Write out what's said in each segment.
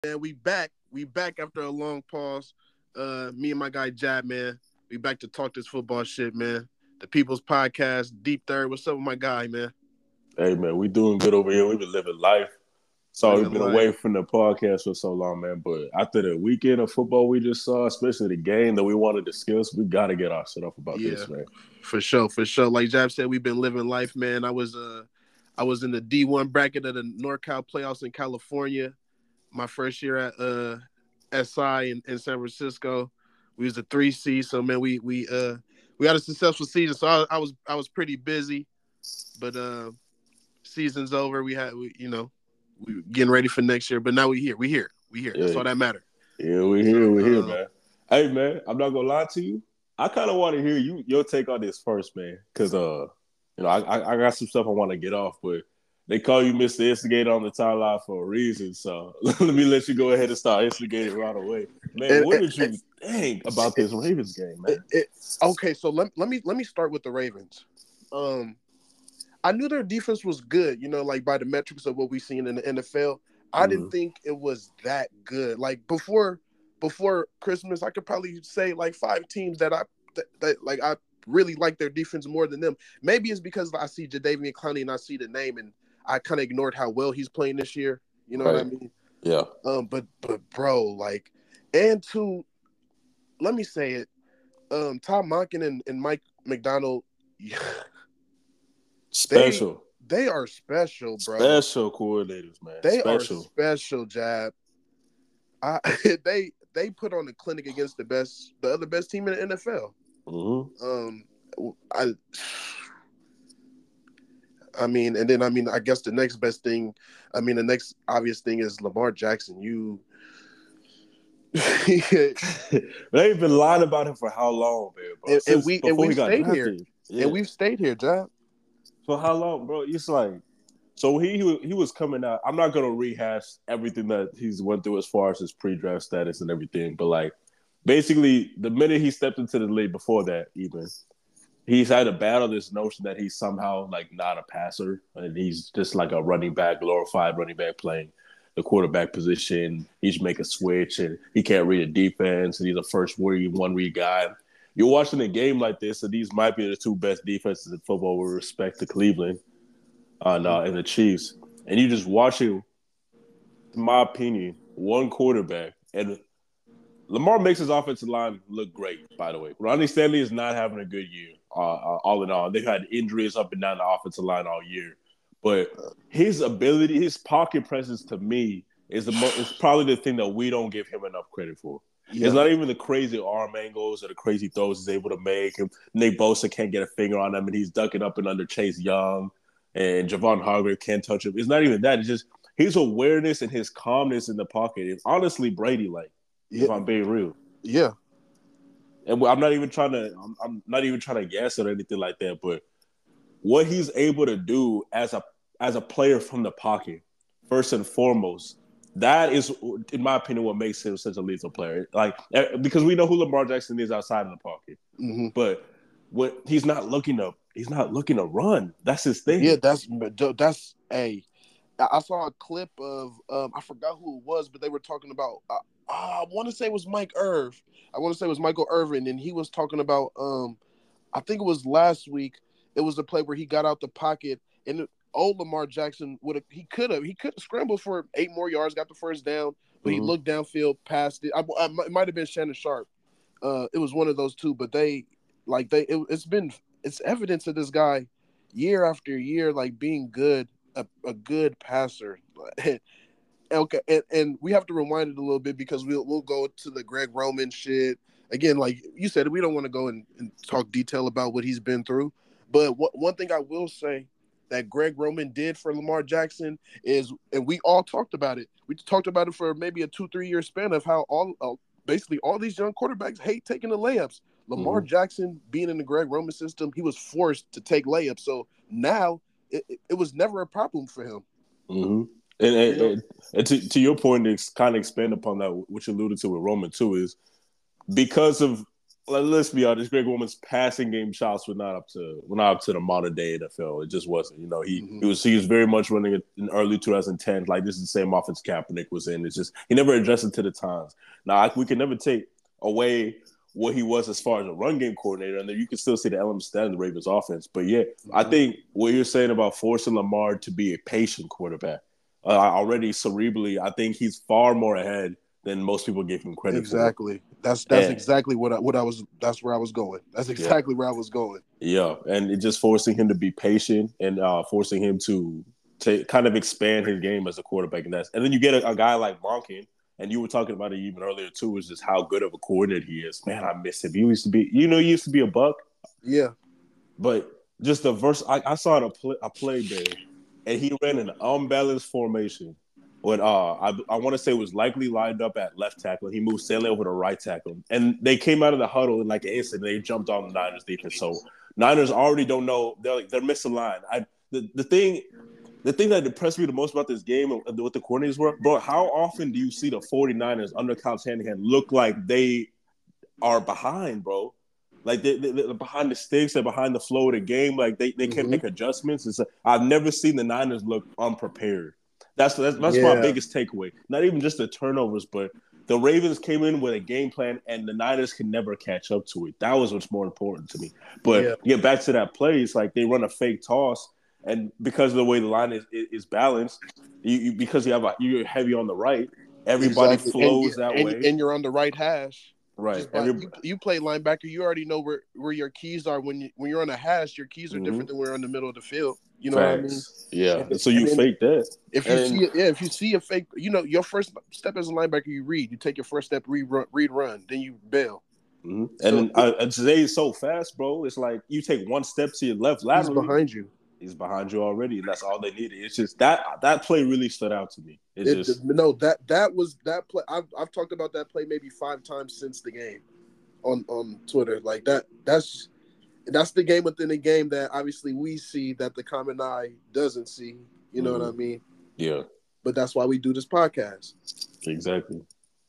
man. We back. We back after a long pause. Me and my guy Jab, man. We back to talk this football shit, man. The People's Podcast, Deep Third. What's up with my guy, man? Hey man, we doing good over here. We've been living life. Sorry we've Living been life. away from the podcast for so long, man. But after the weekend of football we just saw, especially the game that we want to discuss, we gotta get our shit off about Yeah, this, man. for sure, for sure. Like Jab said, we've been living life, man. I was in the D1 bracket of the NorCal playoffs in California. My first year at SI in San Francisco. We was a 3C, so man, we had a successful season. So I was pretty busy, but season's over. We getting ready for next year. But now we here. That's Yeah, all that matters. yeah, So we're here, man. Hey man, I'm not gonna lie to you. I kind of want to hear your take on this first, man, because I got some stuff I want to get off, but they call you Mr. Instigator on the timeline for a reason. So let me let you go ahead and start instigating right away, man. and, What and, did you think about this Ravens game, man? okay, so let me start with the Ravens. I knew their defense was good, like by the metrics of what we've seen in the NFL. I didn't Mm-hmm. think it was that good. Like before Christmas, I could probably say like 5 teams that like I really like their defense more than them. Maybe it's because I see Jadeveon Clowney and I see the name and I kind of ignored how well he's playing this year. You know what I Right. mean? Yeah. But bro, like, and to let me say it, Tom Monken and Mike McDonald, they Special. they are special, bro. Special coordinators, man. They are Special. special, Jab. I they put on a clinic against the other best team in the NFL. Mm-hmm. Um, I I mean, and then I guess the next best thing, the next obvious thing is Lamar Jackson. You, They've been lying about him for how long, man, bro? and Since we and before he we've got stayed here, drafted. and Yeah. we've stayed here, Jab. For how long, bro? It's like so he was coming out. I'm not gonna rehash everything that he's went through as far as his pre-draft status and everything, but like basically the minute he stepped into the league before that, even he's had to battle this notion that he's somehow like not a passer and he's just like a running back, glorified running back playing the quarterback position. He should make a switch and he can't read a defense and he's a first read, one read guy. You're watching a game like this, and these might be the two best defenses in football with respect to Cleveland and the Chiefs. And you just watching, in my opinion, one quarterback. And Lamar makes his offensive line look great, by the way. Ronnie Stanley is not having a good year, all in all. They've had injuries up and down the offensive line all year. But his ability, his pocket presence to me is probably the thing that we don't give him enough credit for. It's Yeah, not even the crazy arm angles or the crazy throws he's able to make. Nick Bosa can't get a finger on him, and he's ducking up and under Chase Young, and Javon Hargrave can't touch him. It's not even that. It's just his awareness and his calmness in the pocket is honestly Brady-like, yeah, if I'm being real. yeah, And I'm not even trying to guess it or anything like that, but what he's able to do as a player from the pocket, first and foremost, that is, in my opinion, what makes him such a lethal player. Like because we know who Lamar Jackson is outside of the pocket, hmm but he's not looking to run. That's his yeah. thing. That's a. I saw a clip of I forgot who it was, but they were talking about. I want to say it was Mike Irv. I want to say it was Michael Irvin, and he was talking about. I think it was last week. It was a play where he got out the pocket, and old Lamar Jackson he could have scrambled for 8 more yards, got the first down, but he Mm-hmm. looked downfield, passed it. It might have been Shannon Sharp. It was one of those two, but it's evidence of this guy year after year, like being good, a good passer. Okay, and we have to rewind it a little bit because we'll go to the Greg Roman shit again. Like you said, we don't want to go and talk detail about what he's been through. But one thing I will say that Greg Roman did for Lamar Jackson is, and we all talked about it. We talked about it for maybe a 2-3 year span of how basically all these young quarterbacks hate taking the layups. Lamar Mm-hmm. Jackson being in the Greg Roman system, he was forced to take layups. So now it was never a problem for him. Mm-hmm. And, You know, to your point, to kind of expand upon that, which you alluded to with Roman too, is because of let's be honest, Greg Roman's passing game shots were not up to the modern day NFL. It just wasn't. You know, he was very much running it in early 2010. Like this is the same offense Kaepernick was in. It's just he never adjusted to the times. Now we can never take away what he was as far as a run game coordinator, and then you can still see the elements that in the Ravens offense. But yeah, I think what you're saying about forcing Lamar to be a patient quarterback, already cerebrally, I think he's far more ahead than most people give him credit for. Exactly. That's exactly what I was. That's where I was going. That's exactly where I was going. Yeah, and it just forcing him to be patient and forcing him to kind of expand his game as a quarterback, and then you get a guy like Monken. And you were talking about it even earlier too, is just how good of a coordinator he is. Man, I miss him. He used to be a buck. Yeah. But just the verse, I saw a play there, and he ran an unbalanced formation. When I want to say it was likely lined up at left tackle. He moved Stanley over to right tackle, and they came out of the huddle in like an instant. They jumped on the Niners defense. So Niners already don't know they're misaligned. The thing that depressed me the most about this game and what the coordinators were, bro, how often do you see the 49ers under Kyle Shanahan look like they are behind, bro? Like they're behind the sticks, they're behind the flow of the game. Like they can't make adjustments. I've never seen the Niners look unprepared. That's my biggest takeaway. Not even just the turnovers, but the Ravens came in with a game plan and the Niners can never catch up to it. That was what's more important to me. But get back to that play, it's like they run a fake toss. And because of the way the line is balanced, because you're heavy on the right, everybody flows that way, and you're on the right hash. Right. You play linebacker, you already know where your keys are. When you're on a hash, your keys are different than when you're in the middle of the field. You know what I mean? Yeah. So you fake that. If you see a fake, your first step as a linebacker, you read. You take your first step, read, run, then you bail. Mm-hmm. And today is so fast, bro. It's like you take one step to your left laterally. He's behind you already, and that's all they needed. It's just that play really stood out to me. That was that play. I've talked about that play maybe 5 times since the game on Twitter. Like that's the game within the game that obviously we see that the common eye doesn't see. You know what I mean? Yeah. But that's why we do this podcast. Exactly.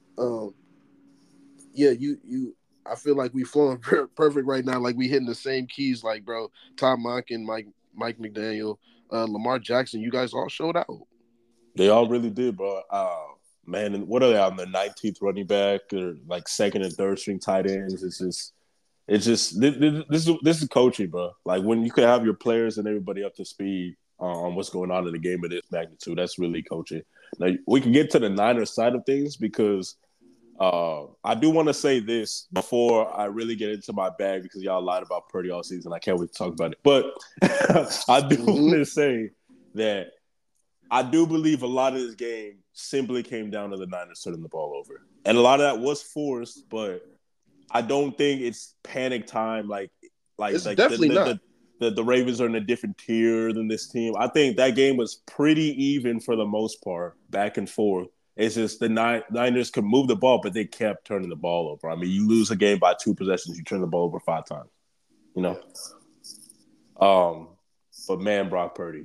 Yeah, I feel like we flowing perfect right now. Like we hitting the same keys. Like, bro, Tom Monken, Mike McDaniel, Lamar Jackson, you guys all showed out. They all really did, bro. Man, and what are they on the 19th running back or like second and third string tight ends? It's just this is coaching, bro. Like when you can have your players and everybody up to speed on what's going on in the game of this magnitude, that's really coaching. Now we can get to the Niners side of things because I do want to say this before I really get into my bag because y'all lied about Purdy all season. I can't wait to talk about it. But I do want to say that I do believe a lot of this game simply came down to the Niners turning the ball over. And a lot of that was forced, but I don't think it's panic time. It's definitely not. The Ravens are in a different tier than this team. I think that game was pretty even for the most part, back and forth. It's just the Niners could move the ball, but they kept turning the ball over. I mean, you lose a game by 2 possessions, you turn the ball over 5 times. You know? But man, Brock Purdy.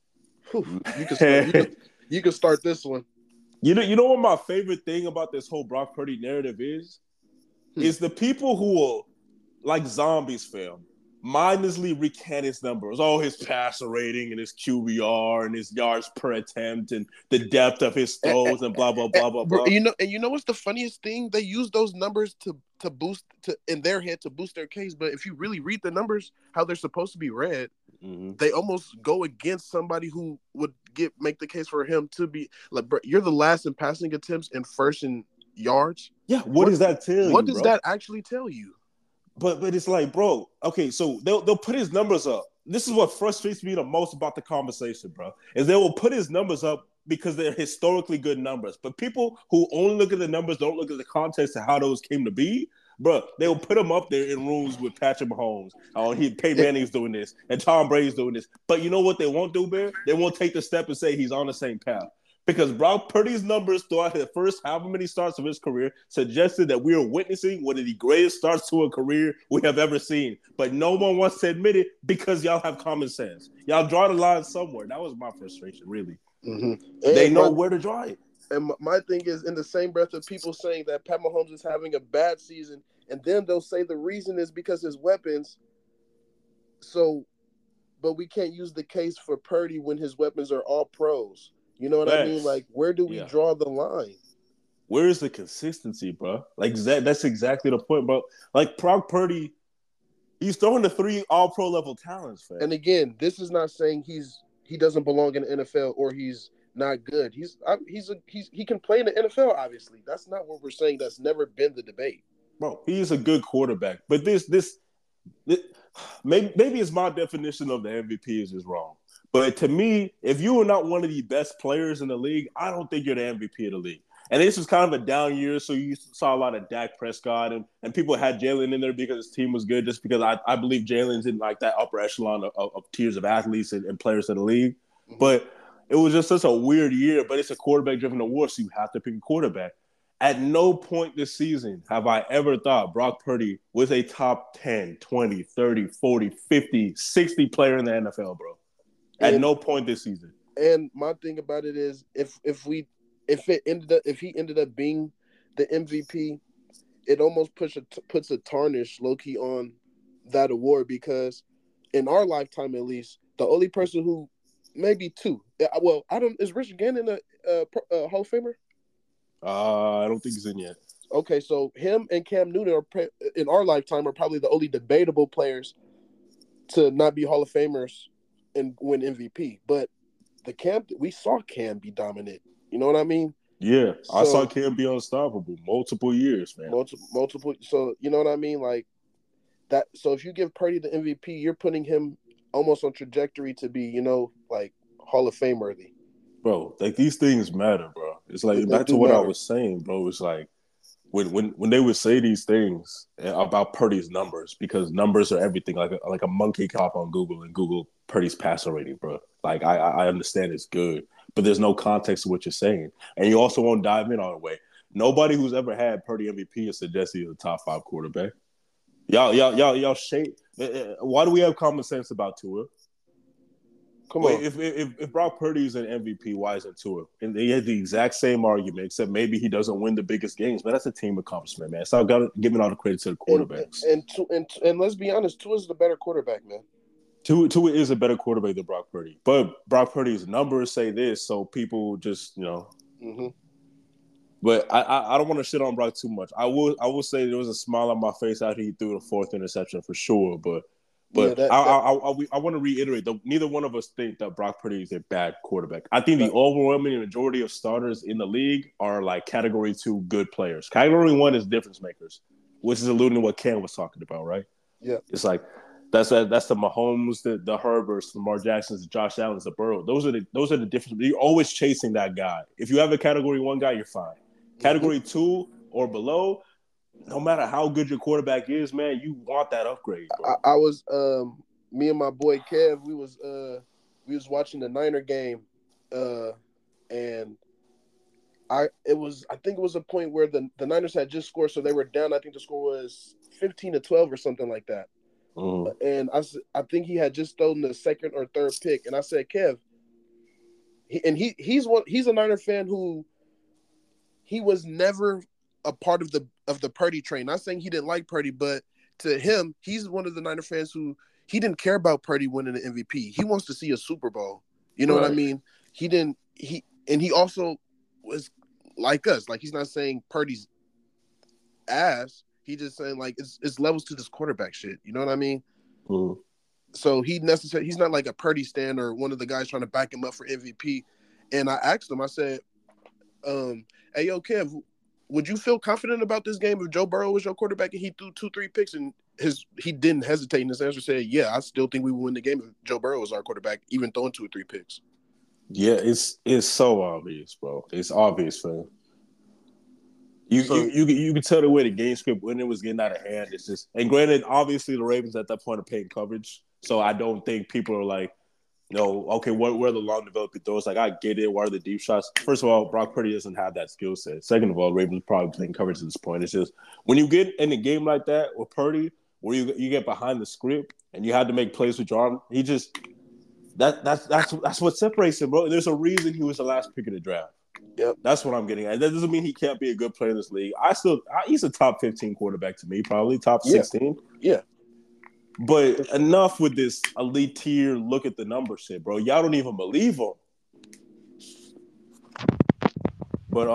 You can start this one. You know what my favorite thing about this whole Brock Purdy narrative is? Is the people who will, like zombies, fam, mindlessly recant his numbers. Oh, his passer rating and his QBR and his yards per attempt and the depth of his throws and blah, blah, blah, blah, blah. You know what's the funniest thing? They use those numbers to boost in their head to boost their case. But if you really read the numbers, how they're supposed to be read, they almost go against somebody who would make the case for him to be like, bro, you're the last in passing attempts and first in yards. Yeah, what does that tell you? What does that actually tell you? But it's like, bro, okay, so they'll put his numbers up. This is what frustrates me the most about the conversation, bro, is they will put his numbers up because they're historically good numbers. But people who only look at the numbers, don't look at the context of how those came to be, bro, they will put them up there in rooms with Patrick Mahomes. Peyton Manning's doing this, and Tom Brady's doing this. But you know what they won't do, Bear? They won't take the step and say he's on the same path. Because Brock Purdy's numbers throughout the first however many starts of his career suggested that we are witnessing one of the greatest starts to a career we have ever seen. But no one wants to admit it because y'all have common sense. Y'all draw the line somewhere. That was my frustration, really. They know where to draw it. And my thing is, in the same breath of people saying that Pat Mahomes is having a bad season, and then they'll say the reason is because his weapons. So, but we can't use the case for Purdy when his weapons are all pros. You know what I mean? Facts. Like, where do we Yeah. draw the line? Where is the consistency, bro? Like that's exactly the point, bro. Like Brock Purdy, he's throwing the 3 All-Pro level talents, fam. And again, this is not saying he doesn't belong in the NFL or he's not good. He can play in the NFL. Obviously, that's not what we're saying. That's never been the debate. Bro, he's a good quarterback, but this maybe it's my definition of the MVP is just wrong. But to me, if you are not one of the best players in the league, I don't think you're the MVP of the league. And this was kind of a down year, so you saw a lot of Dak Prescott, and people had Jalen in there because his team was good, just because I believe Jalen's in like that upper echelon of tiers of athletes and players in the league. Mm-hmm. But it was just such a weird year, but it's a quarterback-driven award, so you have to pick a quarterback. At no point this season have I ever thought Brock Purdy was a top 10, 20, 30, 40, 50, 60 player in the NFL, bro. At no point this season. And my thing about it is if he ended up being the MVP, it almost puts a tarnish low-key on that award, because in our lifetime at least, the only person who maybe two. Well, is Rich Gannon a Hall of Famer? I don't think he's in yet. Okay, so him and Cam Newton in our lifetime are probably the only debatable players to not be Hall of Famers and win MVP. But we saw Cam be dominant. You know what I mean? Yeah, so, I saw Cam be unstoppable multiple years, man. Multiple. So you know what I mean? Like that. So if you give Purdy the MVP, you're putting him almost on trajectory to be, like Hall of Fame worthy. Bro, like these things matter, bro. It's like back to what I was saying, bro. It's like when they would say these things about Purdy's numbers, because numbers are everything. Like a monkey hop on Google and Google Purdy's passer rating, bro. Like I understand it's good, but there's no context to what you're saying, and you also won't dive in all the way. Nobody who's ever had Purdy MVP has suggested he's a top 5 quarterback. Y'all shake. Why do we have common sense about Tua? Come on. If Brock Purdy is an MVP, why isn't Tua? And they had the exact same argument, except maybe he doesn't win the biggest games. But that's a team accomplishment, man. So I've giving all the credit to the quarterbacks. And let's be honest, Tua's the better quarterback, man. Tua is a better quarterback than Brock Purdy. But Brock Purdy's numbers say this, so people just, Mm-hmm. But I don't want to shit on Brock too much. I will say there was a smile on my face after he threw the 4th interception for sure, But I want to reiterate that neither one of us think that Brock Purdy is a bad quarterback. I think the overwhelming majority of starters in the league are like Category 2 good players. Category 1 is difference makers, which is alluding to what Ken was talking about, right? Yeah. It's like that's the Mahomes, the Herberts, the Lamar Jacksons, the Josh Allens, the Burrow. Those are the difference. You're always chasing that guy. If you have a Category 1 guy, you're fine. Category 2 or below, no matter how good your quarterback is, man, you want that upgrade, bro. I was me and my boy Kev, we was watching the Niner game, and I think it was a point where the Niners had just scored, so they were down. I think the score was 15-12 or something like that. And I think he had just thrown the 2nd or 3rd pick, and I said, Kev, he's a Niner fan who he was never a part of the Purdy train. Not saying he didn't like Purdy, but to him, he's one of the Niner fans who he didn't care about Purdy winning the MVP. He wants to see a Super Bowl. You know what I mean? He also was like us. Like, he's not saying Purdy's ass. He just saying like it's levels to this quarterback shit. You know what I mean? Mm-hmm. So he's not like a Purdy stan or one of the guys trying to back him up for MVP. And I asked him, I said, hey, yo, Kev, would you feel confident about this game if Joe Burrow was your quarterback and he threw 2-3 picks? And he didn't hesitate in his answer, said, yeah, I still think we would win the game if Joe Burrow was our quarterback, even throwing 2 or 3 picks. Yeah, it's so obvious, bro. It's obvious, man. You can tell the way the game script when it was getting out of hand. It's just, and granted, obviously the Ravens at that point are paying coverage, so I don't think people are like, okay, where are the long developing throws? Like, I get it. Why are the deep shots? First of all, Brock Purdy doesn't have that skill set. Second of all, Ravens probably playing coverage at this point. It's just when you get in a game like that with Purdy, where you get behind the script and you had to make plays with your arm, he just that's what separates him, bro. There's a reason he was the last pick of the draft. Yep. That's what I'm getting at. That doesn't mean he can't be a good player in this league. He's a top 15 quarterback to me, probably top 16. Yeah. But enough with this elite tier. Look at the number shit, bro. Y'all don't even believe him. But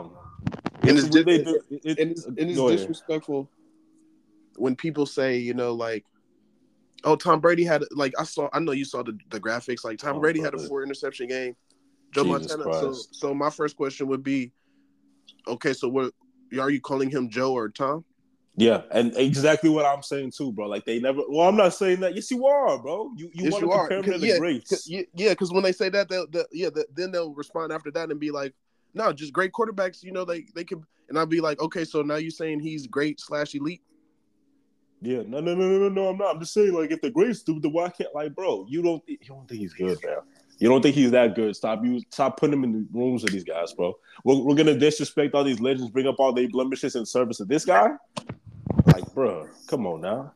And what they do, it's disrespectful when people say, you know, like, oh, Tom Brady had, like, I know you saw the graphics, like Tom Brady had a 4 interception game. Joe Jesus Montana. Christ. So my first question would be, okay, so what are you calling him, Joe or Tom? Yeah, and exactly what I'm saying too, bro. Like they never. Well, I'm not saying that. Yes, you are, bro. You Yes, want to compare him to the greats. Because when they say that, then they'll respond after that and be like, no, just great quarterbacks. You know, they can. And I'll be like, okay, so now you're saying he's great / elite? Yeah, no. I'm not. I'm just saying, like, if the greats do, the why can't, like, bro? You don't think he's good, man. You don't think he's that good. Stop putting him in the rooms with these guys, bro. We're gonna disrespect all these legends, bring up all their blemishes in service of this guy. Like, bro, come on now.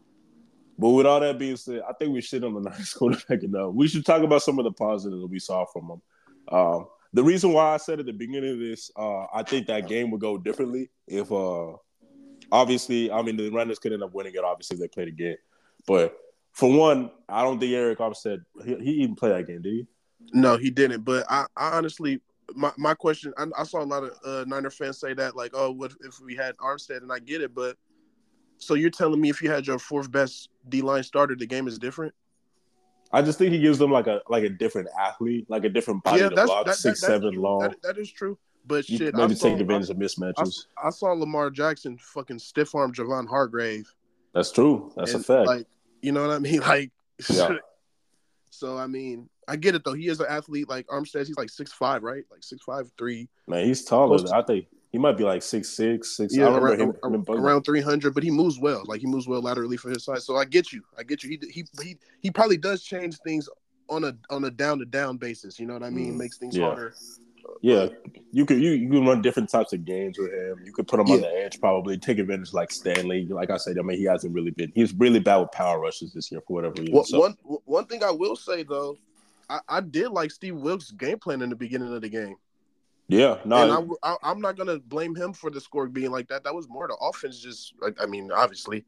But with all that being said, I think we shit on the Niners quarterback enough. We should talk about some of the positives that we saw from him. The reason why I said at the beginning of this, I think that game would go differently if, obviously, I mean, the Niners could end up winning it. Obviously, they played again. But for one, I don't think Eric Armstead, he even played that game, did he? No, he didn't. But I honestly, my question, I saw a lot of Niner fans say that, like, oh, what if we had Armstead? And I get it, but so you're telling me if you had your 4th best D-line starter, the game is different? I just think he gives them like a different athlete, like a different body to block, 6'7" long. That is true. But you shit, maybe take advantage of mismatches. I saw Lamar Jackson fucking stiff arm Javon Hargrave. That's true. That's a fact. Like, you know what I mean? Like, yeah. So I mean, I get it though. He is an athlete. Like Armstead, he's like 6'5", right? Like 6'5", 3. Man, he's taller. I think he might be like 6'6", 6. Yeah, I remember him around 300, but he moves well. Like he moves well laterally for his size. So I get you. He probably does change things on a down to down basis. You know what I mean? Makes things harder. Yeah, you can run different types of games with him. You could put him on the edge, probably take advantage like Stanley. Like I said, I mean, he's really bad with power rushes this year for whatever reason. One thing I will say though, I did like Steve Wilkes' game plan in the beginning of the game. Yeah, no, and I'm not gonna blame him for the score being like that. That was more the offense, just I mean, obviously.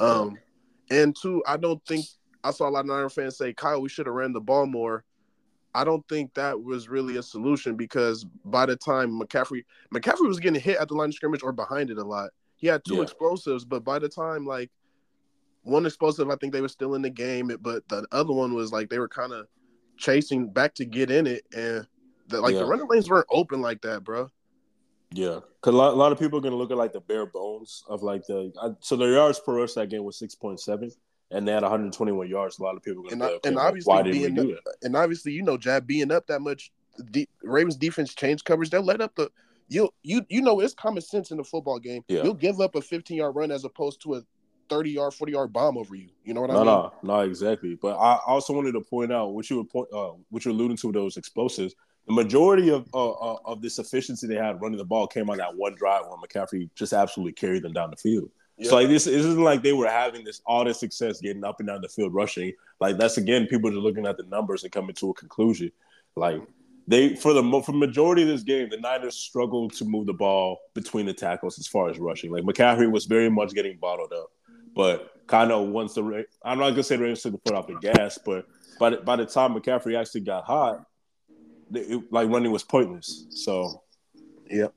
And two, I don't think I saw a lot of Niner fans say, Kyle, we should have ran the ball more. I don't think that was really a solution because by the time McCaffrey was getting hit at the line of scrimmage or behind it a lot. He had 2 explosives, but by the time, like, one explosive, I think they were still in the game, but the other one was like they were kind of chasing back to get in it, and the running lanes weren't open like that, bro. Yeah, because a lot of people are gonna look at like the bare bones of like so their yards per rush that game was 6.7. And they had 121 yards. A lot of people are going to be okay, why didn't we do that? And obviously, you know, Jab being up that much, Ravens defense change coverage. They'll let up you know, it's common sense in the football game. Yeah. You'll give up a 15-yard run as opposed to a 30-yard, 40-yard bomb over you. You know what I mean? No, exactly. But I also wanted to point out what you're alluding to with those explosives. The majority of this efficiency they had running the ball came on that one drive where McCaffrey just absolutely carried them down the field. Yeah. So like this isn't like they were having all this success getting up and down the field rushing. Like that's again people just looking at the numbers and coming to a conclusion. Like for the majority of this game, the Niners struggled to move the ball between the tackles as far as rushing. Like McCaffrey was very much getting bottled up. But kind of once I'm not gonna say the Ravens took the foot off the gas, but by the time McCaffrey actually got hot, like running was pointless. So Yep.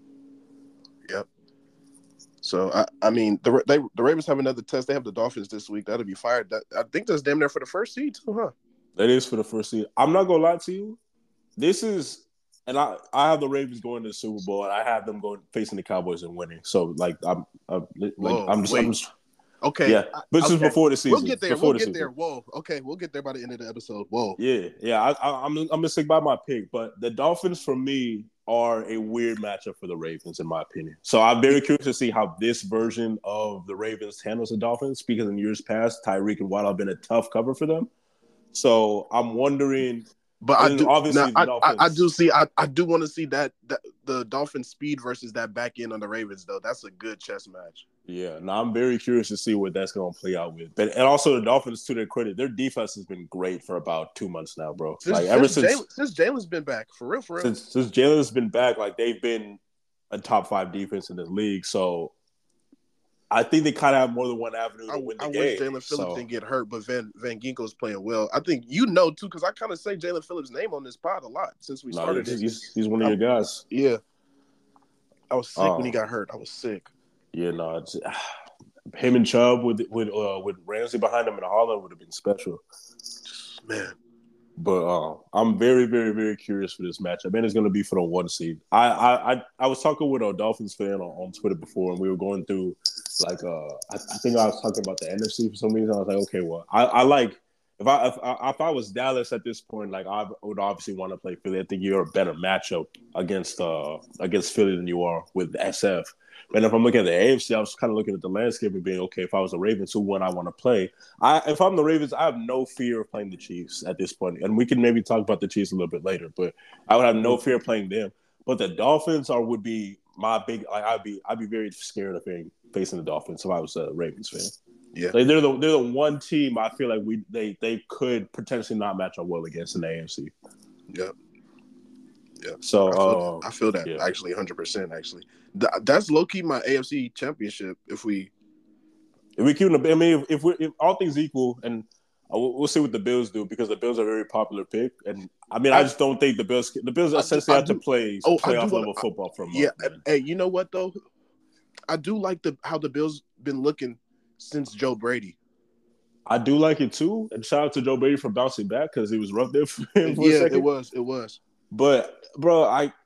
So I mean, the Ravens have another test. They have the Dolphins this week. That'll be fired. I think that's damn near for the first seed too, huh? That is for the first seed. I'm not gonna lie to you. This is, and I have the Ravens going to the Super Bowl, and I have them going facing the Cowboys and winning. So like I'm just okay. Yeah, but this is before the season. We'll get there. We'll get there. Whoa. Okay, we'll get there by the end of the episode. Whoa. Yeah. I'm gonna stick by my pick, but the Dolphins for me are a weird matchup for the Ravens, in my opinion. So I'm very curious to see how this version of the Ravens handles the Dolphins, because in years past, Tyreek and Waddle have been a tough cover for them. So I'm wondering But I And do now. obviously the I do Dolphins. see. I do want to see that the Dolphins speed versus that back end on the Ravens though. That's a good chess match. Yeah, no, I'm very curious to see what that's going to play out with. But and also the Dolphins, to their credit, their defense has been great for about 2 months now, bro. Like Since ever since Jalen since Jalen's been back for real, for real. since Jalen's been back, like they've been a top 5 defense in the league. So I think they kind of have more than one avenue to win I the wish game. Jalen Phillips So didn't get hurt, but Van Ginkel's playing well. I think too, because I kind of say Jalen Phillips' name on this pod a lot since we no, started it. he's one of your guys. Yeah, I was sick when he got hurt. I was sick. Yeah, no, it's, him and Chubb with Ramsey behind him in Holland would have been special. Man. But I'm very, very, very curious for this matchup. And it's going to be for the 1 seed. I was talking with a Dolphins fan on Twitter before, and we were going through like I think I was talking about the NFC for some reason. I was like, okay, well, I like if I was Dallas at this point, like I would obviously want to play Philly. I think you're a better matchup against Philly than you are with SF. And if I'm looking at the AFC, I was kind of looking at the landscape and being, okay, if I was the Ravens, who one I want to play? If I'm the Ravens, I have no fear of playing the Chiefs at this point. And we can maybe talk about the Chiefs a little bit later, but I would have no fear of playing them. But the Dolphins would be my big. Like I'd be very scared of facing the Dolphins if I was a Ravens fan. Yeah, like they're the one team I feel like they could potentially not match up well against in the AFC. Yep. Yeah. So I feel that yeah. actually 100%. Actually, that's low key my AFC championship. If we keep, I mean, if all things equal, and we'll see what the Bills do because the Bills are a very popular pick, and I mean, I just don't think the Bills essentially have to play playoff level football for a month. Yeah, man. hey, you know what though? I do like how the Bills been looking since Joe Brady. I do like it too, and shout out to Joe Brady for bouncing back because he was rough there for him for a Yeah, second. it was. But bro,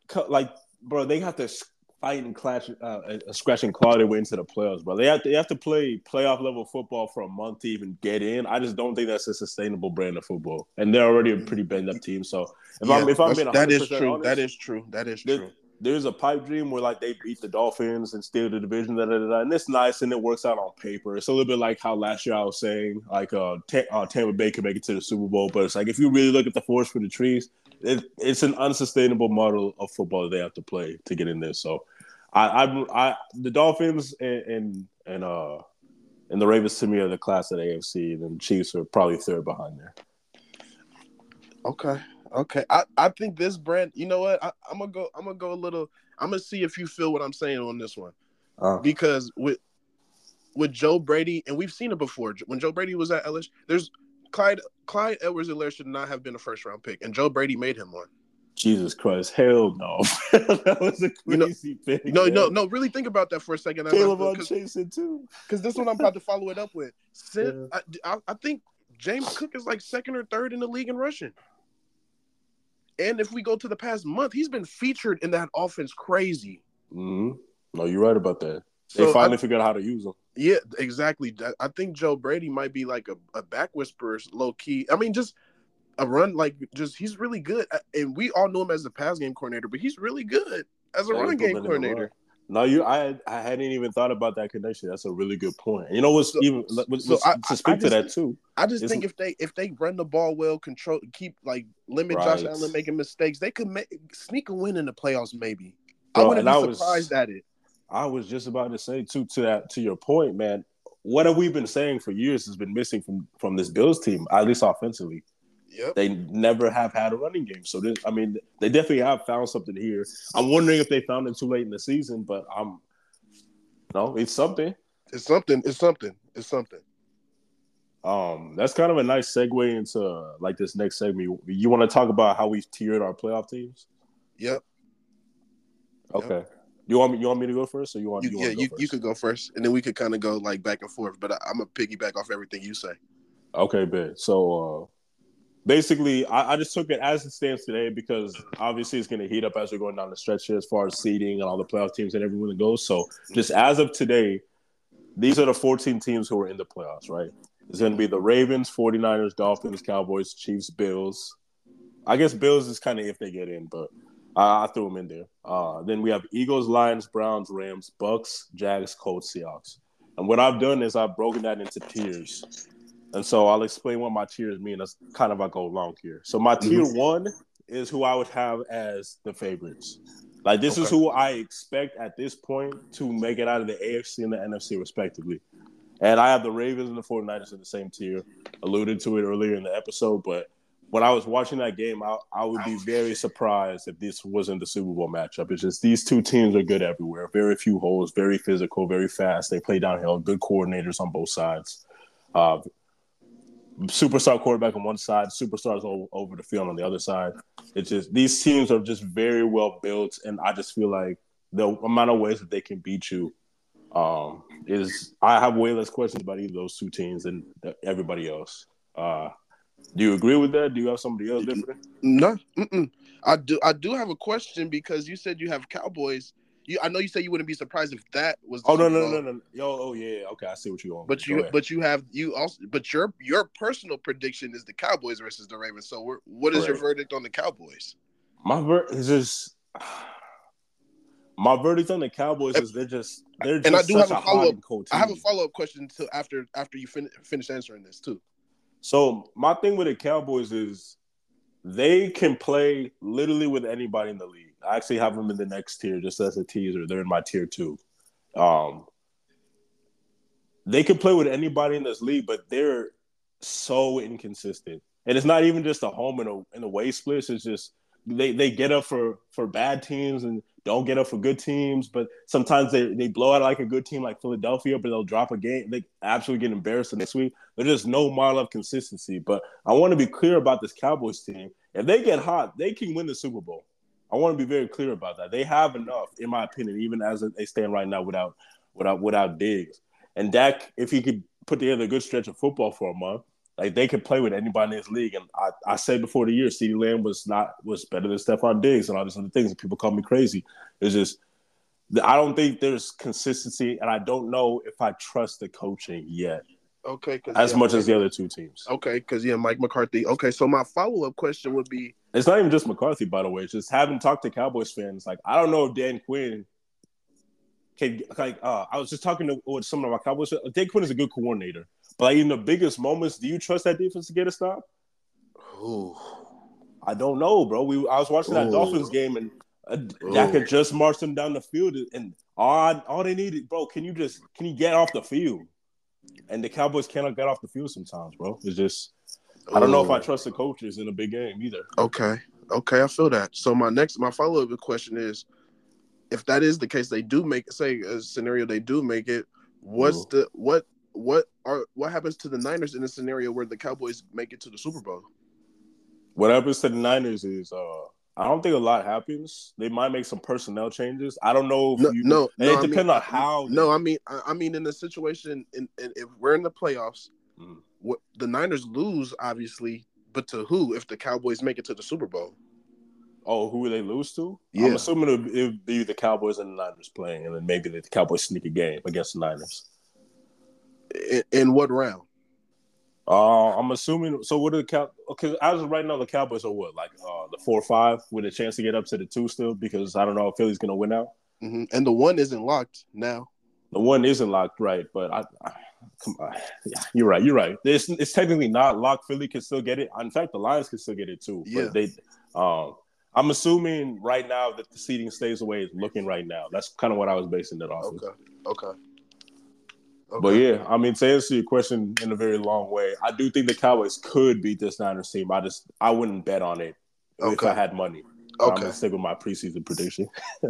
they have to fight and clash, scratch and claw their way into the playoffs, bro. They have to play playoff level football for a month to even get in. I just don't think that's a sustainable brand of football, and they're already a pretty banged up team. So if I'm being 100% that is true. honest, that is true. There's a pipe dream where like they beat the Dolphins and steal the division, and it's nice and it works out on paper. It's a little bit like how last year I was saying like Tampa Bay could make it to the Super Bowl, but it's like if you really look at the forest for the trees, it's an unsustainable model of football that they have to play to get in there. So the Dolphins and the Ravens to me are the class at AFC, and then Chiefs are probably third behind there. Okay. I think this brand, you know what? I'm gonna go a little. I'm gonna see if you feel what I'm saying on this one, because with Joe Brady, and we've seen it before. When Joe Brady was at LSU, there's Clyde Edwards-Helaire should not have been a first round pick, and Joe Brady made him one. Jesus Christ, hell no! That was a crazy pick. No. Really think about that for a second. Caleb chasing too, because this one I'm about to follow it up with. I think James Cook is like second or third in the league in rushing. And if we go to the past month, he's been featured in that offense crazy. Mm-hmm. No, you're right about that. They finally figured out how to use him. Yeah, exactly. I think Joe Brady might be like a back whisperer, low key. I mean, just a run, he's really good. And we all know him as a pass game coordinator, but he's really good as a run game coordinator. No, I hadn't even thought about that connection. That's a really good point. And you know what's to speak to that too. I just think if they run the ball well, control, keep limit Josh Allen making mistakes, they could sneak a win in the playoffs. Maybe I wouldn't be surprised at it. I was just about to say too to your point, man. What have we been saying for years has been missing from this Bills team, at least offensively. Yep. They never have had a running game. So, they definitely have found something here. I'm wondering if they found it too late in the season, but it's something. It's something. That's kind of a nice segue into this next segment. You want to talk about how we've tiered our playoff teams? Yep. Okay. Yep. You want me to go first, or you want? You could go first, and then we could kind of go back and forth. But I'm gonna piggyback off everything you say. Okay, bet. So. Basically, I just took it as it stands today because obviously it's going to heat up as we're going down the stretch here as far as seeding and all the playoff teams and everyone that goes. So just as of today, these are the 14 teams who are in the playoffs, right? It's going to be the Ravens, 49ers, Dolphins, Cowboys, Chiefs, Bills. I guess Bills is kind of if they get in, but I threw them in there. Then we have Eagles, Lions, Browns, Rams, Bucks, Jags, Colts, Seahawks. And what I've done is I've broken that into tiers. And so I'll explain what my tiers mean. That's kind of I go long here. So my tier Mm-hmm. one is who I would have as the favorites. Like this is Okay. who I expect at this point to make it out of the AFC and the NFC respectively. And I have the Ravens and the 49ers in the same tier. Alluded to it earlier in the episode, but when I was watching that game, I would be very surprised if this wasn't the Super Bowl matchup. It's just these two teams are good everywhere. Very few holes, very physical, very fast. They play downhill, good coordinators on both sides. Uh, Superstar quarterback on one side, superstars over the field on the other side. It's just these teams are just very well built, and I just feel like the amount of ways that they can beat you is I have way less questions about either of those two teams than everybody else. Do you agree with that? Do you have somebody else different? No, I do have a question because you said you have Cowboys. I know you said you wouldn't be surprised if that was the Oh no Super no Bowl. no no! Yo, oh yeah, okay, I see what you're on. But Go ahead. your personal prediction is the Cowboys versus the Ravens. So what is your Correct. verdict on the Cowboys? My verdict on the Cowboys is they're just And I do such have a a hot follow up. and cold I team. have a follow up question to after you finish answering this too. So my thing with the Cowboys is they can play literally with anybody in the league. I actually have them in the next tier just as a teaser. They're in my tier 2. They can play with anybody in this league, but they're so inconsistent. And it's not even just a home and away splits. It's just they get up for bad teams and don't get up for good teams. But sometimes they blow out like a good team like Philadelphia, but they'll drop a game. They absolutely get embarrassed the next week. There's just no model of consistency. But I want to be clear about this Cowboys team. If they get hot, they can win the Super Bowl. I want to be very clear about that. They have enough, in my opinion, even as they stand right now without Diggs. And Dak, if he could put together a good stretch of football for a month, like they could play with anybody in this league. And I said before the year, CeeDee Lamb was better than Stephon Diggs and all these other things. And people call me crazy. It's just I don't think there's consistency, and I don't know if I trust the coaching yet. Okay, as much as the other two teams. Okay, because Mike McCarthy. Okay, so my follow up question would be: It's not even just McCarthy, by the way. It's just having talked to Cowboys fans. Like I don't know if Dan Quinn can I was just talking with some of my Cowboys fans. Dan Quinn is a good coordinator, but like in the biggest moments, do you trust that defense to get a stop? Ooh. I don't know, bro. I was watching that Dolphins game and Dak had just marched them down the field, and all they needed, bro. Can you get off the field? And the Cowboys cannot get off the field sometimes, bro. It's just I don't know if I trust the coaches in a big game either. Okay, I feel that. So my follow up question is: if that is the case, they do make a scenario they do make it. What happens to the Niners in a scenario where the Cowboys make it to the Super Bowl? What happens to the Niners is I don't think a lot happens. They might make some personnel changes. I don't know if it depends on how. I mean, in the situation, if we're in the playoffs, what the Niners lose, obviously, but to who? If the Cowboys make it to the Super Bowl? Oh, who will they lose to? Yeah. I'm assuming it would be the Cowboys and the Niners playing, and then maybe the Cowboys sneak a game against the Niners. In what round? I'm assuming. So what are the Okay, as of right now, the Cowboys are what, like the 4 or 5 with a chance to get up to the 2 still, because I don't know if Philly's going to win out. Mm-hmm. And the 1 isn't locked now. The 1 isn't locked, right? But come on, yeah, you're right. It's technically not locked. Philly can still get it. In fact, the Lions can still get it too. Yeah. But I'm assuming right now that the seeding stays the way it's looking right now. That's kind of what I was basing it off of. Okay. But yeah, I mean, to answer your question in a very long way, I do think the Cowboys could beat this Niners team. I wouldn't bet on it if I had money. Okay. I'm gonna stick with my preseason prediction.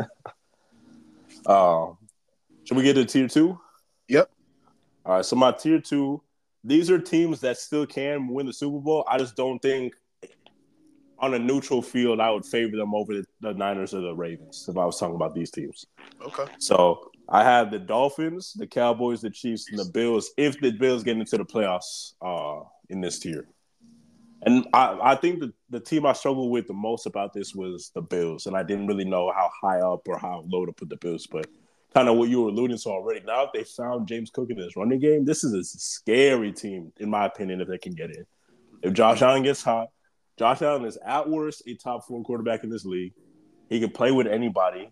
Should we get to tier 2? Yep. All right. So my tier 2, these are teams that still can win the Super Bowl. I just don't think on a neutral field I would favor them over the Niners or the Ravens if I was talking about these teams. Okay. So I have the Dolphins, the Cowboys, the Chiefs, and the Bills, if the Bills get into the playoffs in this tier. And I think the team I struggled with the most about this was the Bills, and I didn't really know how high up or how low to put the Bills, but kind of what you were alluding to already. Now that they found James Cook in this running game, this is a scary team, in my opinion, if they can get in. If Josh Allen gets hot, Josh Allen is at worst a top 4 quarterback in this league. He can play with anybody.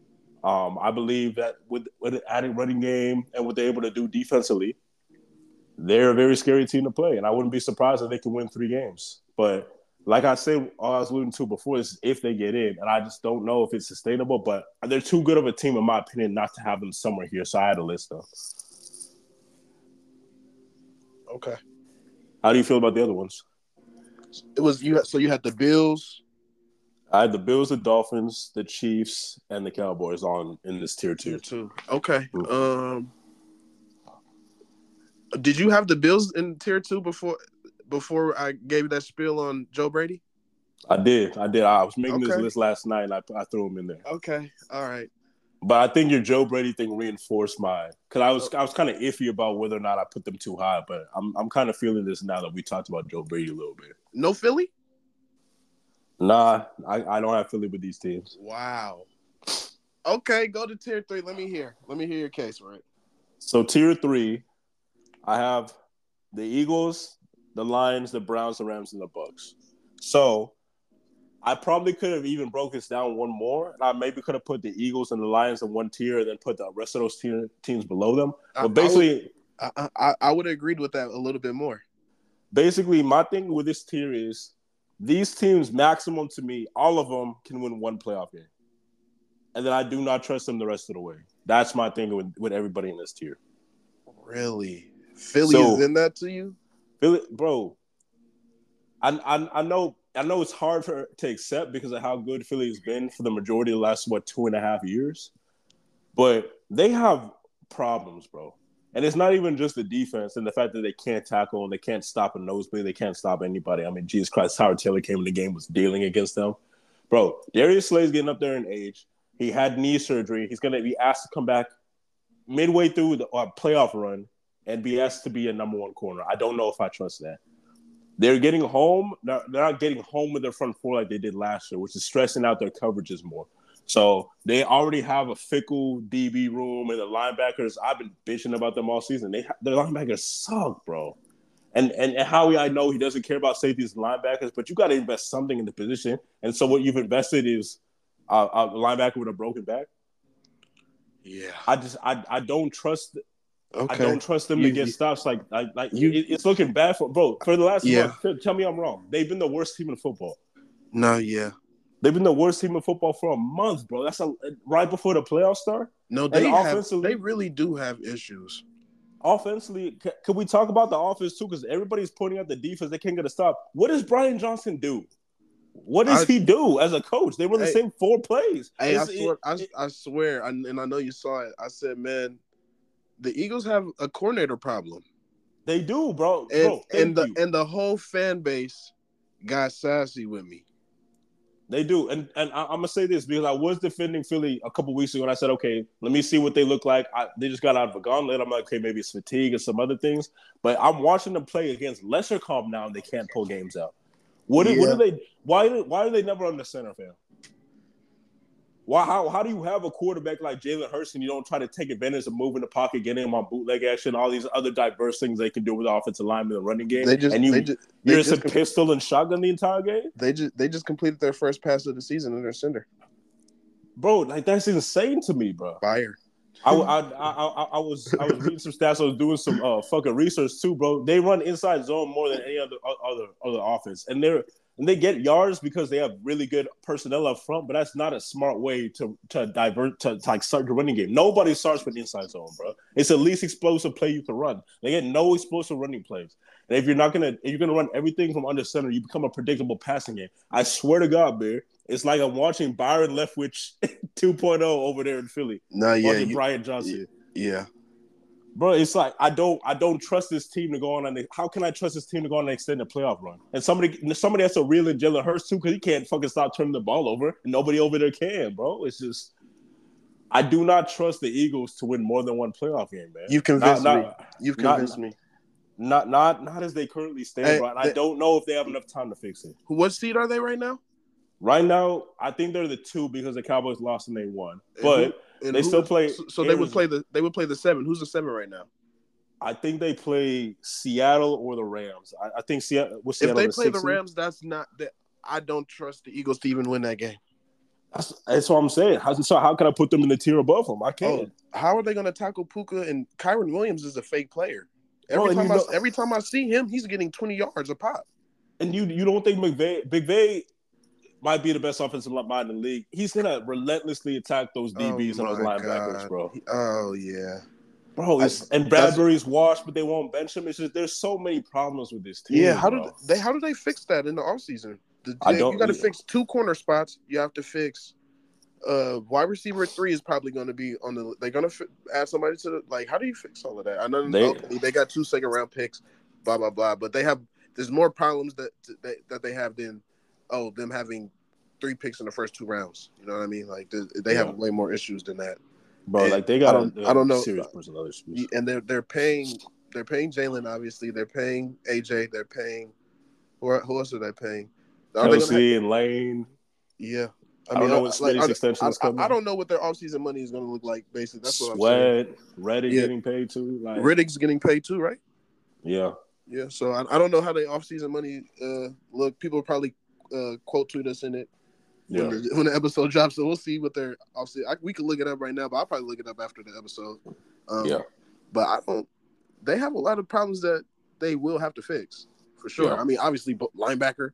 I believe that with an added running game and what they're able to do defensively, they're a very scary team to play, and I wouldn't be surprised if they could win 3 games. But like I said, all I was alluding to before is if they get in, and I just don't know if it's sustainable. But they're too good of a team, in my opinion, not to have them somewhere here. So I had to list them. Okay. How do you feel about the other ones? It was you. So you had the Bills. I had the Bills, the Dolphins, the Chiefs, and the Cowboys on in this tier 2. Tier 2. Okay. Did you have the Bills in tier 2 before I gave you that spiel on Joe Brady? I did. I was making this list last night, and I threw him in there. Okay. All right. But I think your Joe Brady thing reinforced mine, because I was kind of iffy about whether or not I put them too high. But I'm kind of feeling this now that we talked about Joe Brady a little bit. No Philly? Nah, I don't have Philly with these teams. Wow. Okay, go to tier 3. Let me hear your case, right? So tier 3, I have the Eagles, the Lions, the Browns, the Rams, and the Bucks. So I probably could have even broke this down one more, and I maybe could have put the Eagles and the Lions in one tier, and then put the rest of those teams below them. But basically, I would have agreed with that a little bit more. Basically, my thing with this tier is these teams, maximum to me, all of them can win one playoff game, and then I do not trust them the rest of the way. That's my thing with everybody in this tier. Really, Philly is in that to you, Philly, bro. I know it's hard to accept because of how good Philly has been for the majority of the last 2.5 years, but they have problems, bro. And it's not even just the defense and the fact that they can't tackle and they can't stop a nosebleed, they can't stop anybody. I mean, Jesus Christ, Howard Taylor came in the game, was dealing against them, bro. Darius Slay's getting up there in age. He had knee surgery. He's gonna be asked to come back midway through the playoff run and be asked to be a number 1 corner. I don't know if I trust that. They're getting home. They're not getting home with their front 4 like they did last year, which is stressing out their coverages more. So they already have a fickle DB room, and the linebackers, I've been bitching about them all season. Their linebackers suck, bro. And Howie, I know he doesn't care about safeties and linebackers, but you got to invest something in the position. And so what you've invested is a linebacker with a broken back. Yeah. I don't trust. Okay. I don't trust them to get stops. It's looking bad for the last month. Tell me I'm wrong. They've been the worst team in football. No, yeah. They've been the worst team in football for a month, bro. That's right before the playoffs start. No, they really do have issues. Offensively, can we talk about the offense too? Because everybody's pointing out the defense. They can't get a stop. What does Brian Johnson do? What does he do as a coach? They run the same 4 plays. Hey, I swear, and I know you saw it. I said, man, the Eagles have a coordinator problem. They do, bro. And the whole fan base got sassy with me. They do. And I'm going to say this because I was defending Philly a couple weeks ago, and I said, okay, let me see what they look like. They just got out of a gauntlet. I'm like, okay, maybe it's fatigue or some other things. But I'm watching them play against lesser comp now, and they can't pull games out. What do they? Why are they never under center, fam? How do you have a quarterback like Jalen Hurts and you don't try to take advantage of moving the pocket, getting him on bootleg action, all these other diverse things they can do with the offensive lineman and the running game? You're just a pistol and shotgun the entire game? They just completed their first pass of the season under center. Bro, that's insane to me, bro. Fire. I was reading some stats. I was doing some fucking research too, bro. They run inside zone more than any other offense, and they get yards because they have really good personnel up front. But that's not a smart way to divert to like start the running game. Nobody starts with inside zone, bro. It's the least explosive play you can run. They get no explosive running plays. And if you're gonna run everything from under center, you become a predictable passing game. I swear to God, Bear. It's like I'm watching Byron Leftwich 2.0 over there in Philly. No, yeah, Brian Johnson. Yeah, bro. It's like I don't trust this team to go on. How can I trust this team to go on an extended playoff run? And somebody has to reel in Jalen Hurts too because he can't fucking stop turning the ball over. And nobody over there can, bro. It's just I do not trust the Eagles to win more than one playoff game, man. You've convinced me. You've convinced me. Not as they currently stand, bro. I don't know if they have enough time to fix it. What seed are they right now? Right now, I think they're the 2 because the Cowboys lost and they won. But they still play. So they would play the 7. Who's the 7 right now? I think they play Seattle or the Rams. I think Seattle. If they play the Rams, that's not that. I don't trust the Eagles to even win that game. That's what I'm saying. So how can I put them in the tier above them? I can't. How are they going to tackle Puka and Kyron Williams is a fake player? bro. And Every time I see him, he's getting 20 yards a pop. And you don't think Big Vay might be the best offensive mind in the league? He's gonna relentlessly attack those DBs and those linebackers, bro. Oh yeah, bro. And Bradbury's washed, but they won't bench him. It's just there's so many problems with this team. Yeah, how do they fix that in the offseason? You got to fix 2 corner spots. You have to fix wide receiver 3 is probably going to be on the. They're going to add somebody to the. Like, how do you fix all of that? I know they got 2 second-round picks, blah blah blah, but there's more problems that they have than them having 3 picks in the first 2 rounds. You know what I mean? Like they have way more issues than that, bro. And like they got I don't know serious personal issues, and they're paying Jalen, obviously. They're paying AJ. They're paying who else are they paying? Kelsey and Lane. Yeah. I don't know what Smitty's extension is coming. I don't know what their offseason money is going to look like, basically. That's what I'm saying. Reddick getting paid too. Like, Riddick's getting paid too, right? Yeah. Yeah, so I don't know how their offseason money look. People probably quote tweet us in it when the episode drops, so we'll see what their offseason. We can look it up right now, but I'll probably look it up after the episode. But they have a lot of problems that they will have to fix, for sure. Yeah. I mean, obviously, linebacker.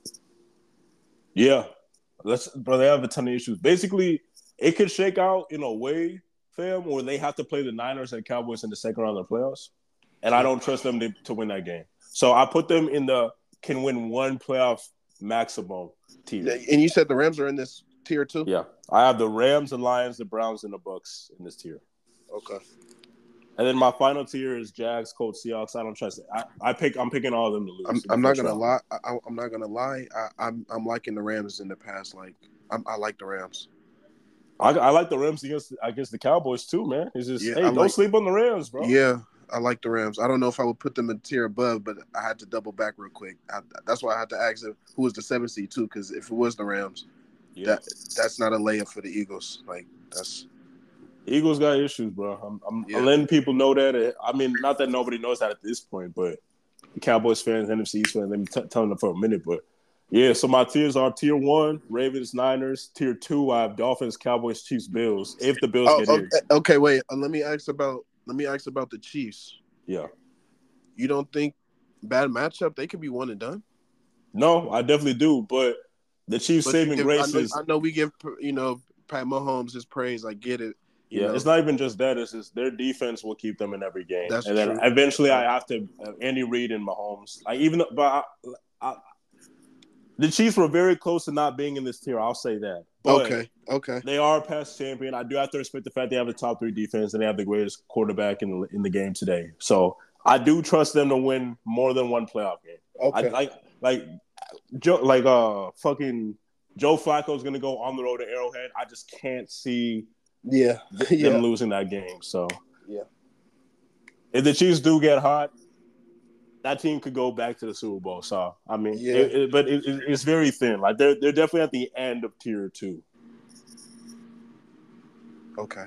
Yeah. Bro, they have a ton of issues. Basically, it could shake out in a way, fam, where they have to play the Niners and Cowboys in the second round of the playoffs. And I don't trust them to win that game. So I put them in the can win 1 playoff maximum tier. And you said the Rams are in this tier too? Yeah. I have the Rams, the Lions, the Browns, and the Bucks in this tier. Okay. And then my final tier is Jags, Colts, Seahawks. I don't trust it. I'm picking all of them to lose. I'm not gonna lie. I'm not gonna lie. I'm liking the Rams in the past. Like I like the Rams. I like the Rams against the Cowboys too, man. It's just don't sleep on the Rams, bro. Yeah, I like the Rams. I don't know if I would put them in tier above, but I had to double back real quick. That's why I had to ask them who was the 7th seed too, because if it was the Rams, that's not a layup for the Eagles. Like that's. Eagles got issues, bro. I'm letting people know that. I mean, not that nobody knows that at this point, but Cowboys fans, NFC East fans, let me tell them for a minute. But yeah, so my tiers are tier 1, Ravens, Niners. Tier 2, I have Dolphins, Cowboys, Chiefs, Bills. If the Bills get in. Okay, wait. Let me ask about the Chiefs. Yeah. You don't think bad matchup? They could be one and done. No, I definitely do. But the Chiefs saving grace is. I know we give Pat Mahomes his praise. I get it. Yeah, it's not even just that. It's just their defense will keep them in every game. That's true. Then eventually I have to Andy Reid and Mahomes. Like the Chiefs were very close to not being in this tier. I'll say that. But okay. They are a past champion. I do have to respect the fact they have the top 3 defense and they have the greatest quarterback in the game today. So I do trust them to win more than 1 playoff game. Okay. Fucking Joe Flacco is going to go on the road to Arrowhead. I just can't see. Them losing that game. So if the Chiefs do get hot, that team could go back to the Super Bowl. So I mean, but it's very thin. Like they're definitely at the end of tier 2. Okay.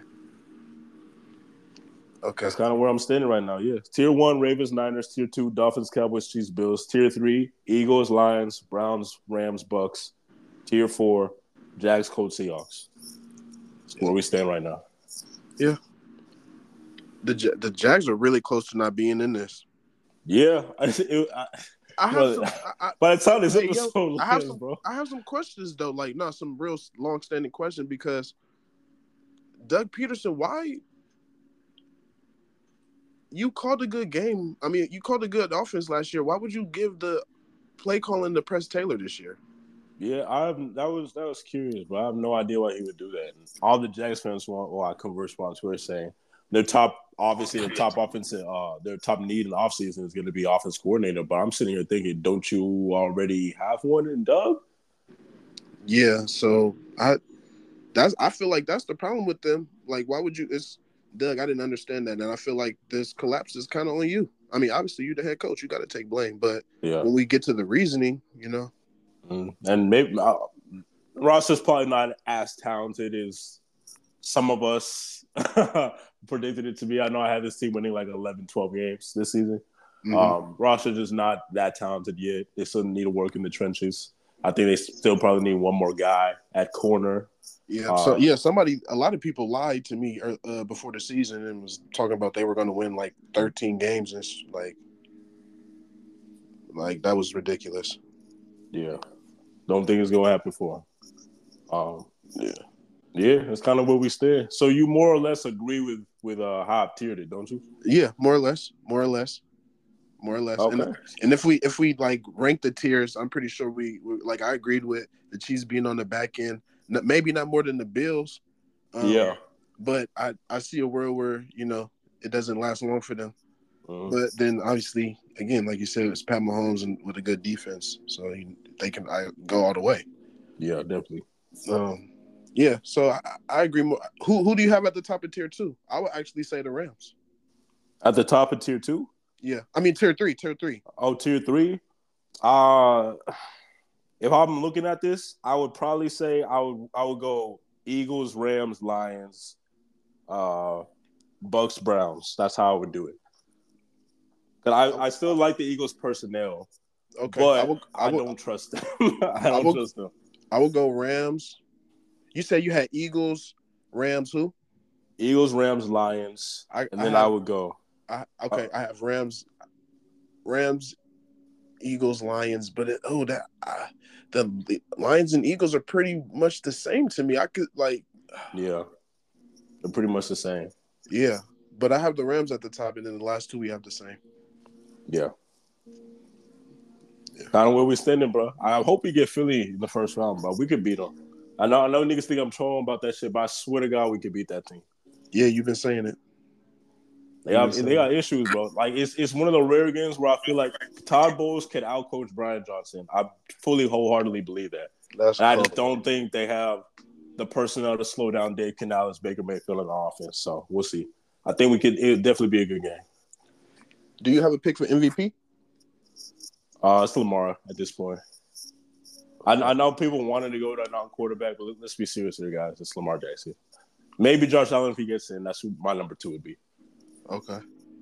That's kind of where I'm standing right now. Yeah, tier 1, Ravens, Niners. Tier 2, Dolphins, Cowboys, Chiefs, Bills. Tier 3, Eagles, Lions, Browns, Rams, Bucks. Tier 4, Jags, Colts, Seahawks. Where we stand right now. Yeah. The Jags are really close to not being in this. Yeah. By the time this episode bro. I have some questions, though. Like, some real long-standing questions because Doug Peterson, why you called a good game. I mean, you called a good offense last year. Why would you give the play calling to Press Taylor this year? Yeah, that was curious, but I have no idea why he would do that. And all the Jags fans I conversed on Twitter saying their top offensive, their top need in the offseason is going to be offense coordinator. But I'm sitting here thinking, don't you already have one in Doug? Yeah, so I feel like that's the problem with them. Like, why would you? It's Doug. I didn't understand that, and I feel like this collapse is kind of on you. I mean, obviously you're the head coach, you got to take blame. But when we get to the reasoning, and maybe Ross is probably not as talented as some of us predicted it to be. I know I had this team winning like 11, 12 games this season. Mm-hmm. Ross is just not that talented yet. They still need to work in the trenches. I think they still probably need one more guy at corner. Yeah. So a lot of people lied to me before the season and was talking about they were going to win like 13 games and like that was ridiculous. Yeah, don't think it's gonna happen for him. Yeah. Yeah, that's kind of where we stand. So you more or less agree with how I've tiered it, don't you? Yeah, more or less. Okay. And if we like rank the tiers, I'm pretty sure we like I agreed with the Chiefs being on the back end. Maybe not more than the Bills. Yeah. But I see a world where, it doesn't last long for them. Mm-hmm. But then obviously, again, like you said, it's Pat Mahomes and with a good defense, so they can go all the way. Yeah, definitely. Yeah, so I agree more. Who do you have at the top of tier 2? I would actually say the Rams. At the top of tier 2? Yeah, I mean tier 3. Oh, tier 3. If I'm looking at this, I would probably say I would go Eagles, Rams, Lions, Bucks, Browns. That's how I would do it. Because I still like the Eagles personnel, Okay, but I don't trust them. I don't trust them. I will go Rams. You said you had Eagles, Rams, who? Eagles, Rams, Lions, and then I would go. I have Rams, Eagles, Lions, but the Lions and Eagles are pretty much the same to me. I could yeah, they're pretty much the same. Yeah, but I have the Rams at the top, and then the last two we have the same. Yeah. Kind of where we standing, bro. I hope we get Philly in the first round, bro. We could beat them. I know niggas think I'm trolling about that shit, but I swear to God, we could beat that team. Yeah, you've been saying it. They got issues, bro. Like it's one of the rare games where I feel like Todd Bowles can outcoach Brian Johnson. I fully wholeheartely believe that. I just don't think they have the personnel to slow down Dave Canales, Baker Mayfield in the offense. So we'll see. I think it'll definitely be a good game. Do you have a pick for MVP? It's Lamar at this point. I know people wanted to go to a non-quarterback, but let's be serious here, guys. It's Lamar Jackson. Maybe Josh Allen if he gets in. That's who my number 2 would be. Okay.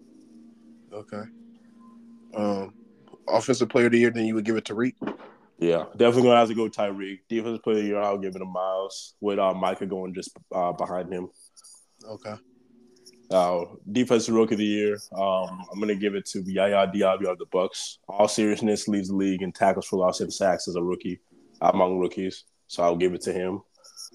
Offensive player of the year, then you would give it to Reek? Yeah, definitely going to have to go Tyreek. Defensive player of the year, I'll give it to Miles, with Micah going just behind him. Okay. Defensive rookie of the year, I'm going to give it to Yaya Diaby of the Bucks. All seriousness, leads the league in tackles for loss and sacks as a rookie among rookies, so I'll give it to him.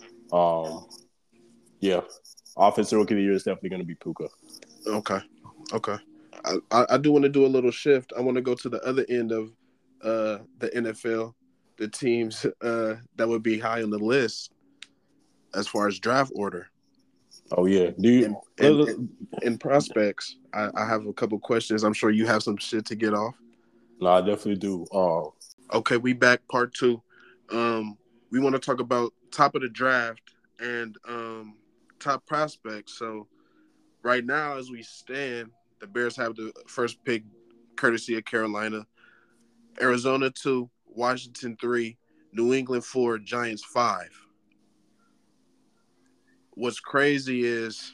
Yeah, offensive rookie of the year is definitely going to be Puka. Okay. I do want to do a little shift. I want to go to the other end of the NFL, the teams that would be high on the list as far as draft order. Oh yeah, do you in prospects? I have a couple questions. I'm sure you have some shit to get off. No, I definitely do. Okay, we back part 2. We want to talk about top of the draft and top prospects. So right now, as we stand, the Bears have the first pick, courtesy of Carolina. Arizona 2, Washington 3, New England 4, Giants 5. What's crazy is,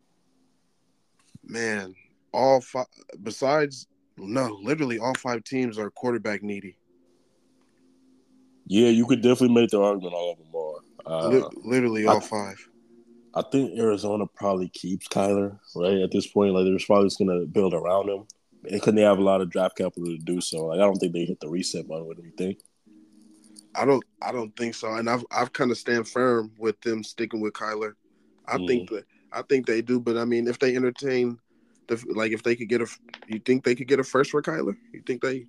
man, all 5, literally all 5 teams are quarterback needy. Yeah, you could definitely make the argument all of them are. Literally all 5. I think Arizona probably keeps Kyler, right? At this point, like they're probably just gonna build around him. And couldn't they have a lot of draft capital to do so? Like I don't think they hit the reset button. What do you think? I don't think so. And I've kind of stand firm with them sticking with Kyler. I think they do, but I mean, if they entertain if they could get you think they could get a first for Kyler? You think they?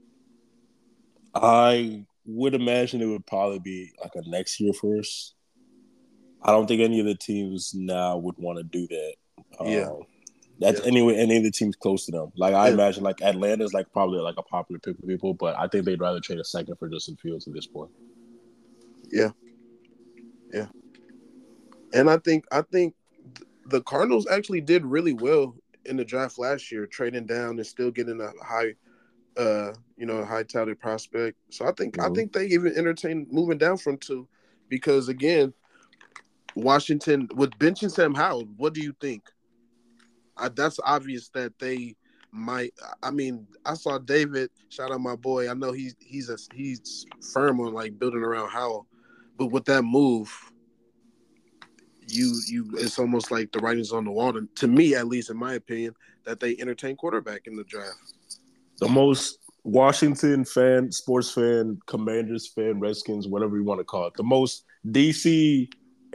I would imagine it would probably be like a next year first. I don't think any of the teams now would want to do that. Anyway, any of the teams close to them. Like I imagine, like Atlanta's like probably like a popular pick for people, but I think they'd rather trade a second for Justin Fields at this point. Yeah. And I think the Cardinals actually did really well in the draft last year, trading down and still getting a high, high touted prospect. So I think they even entertain moving down from 2, because again, Washington with benching Sam Howell. What do you think? That's obvious that they might. I mean, I saw David. Shout out my boy. I know he's firm on like building around Howell, but with that move, it's almost like the writing's on the wall. To me, at least in my opinion, that they entertain quarterback in the draft. The most Washington fan, sports fan, Commanders fan, Redskins, whatever you want to call it, the most DC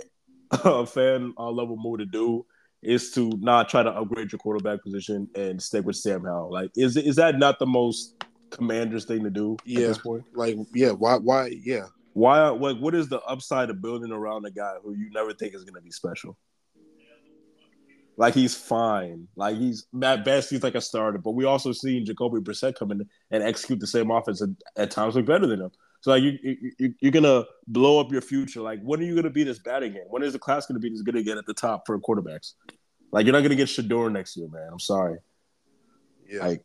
fan level move to do is to not try to upgrade your quarterback position and stick with Sam Howell. Like, is that not the most Commanders thing to do at Yeah, this point? like yeah, why yeah. Why? What is the upside of building around a guy who you never think is going to be special? Like he's fine. Like he's at best he's like a starter, but we also seen Jacoby Brissett come in and execute the same offense and at times look better than him. So like you're gonna blow up your future. Like when are you gonna be this bad again? When is the class gonna be this good again at the top for quarterbacks? Like you're not gonna get Shador next year, man. I'm sorry. Yeah. Like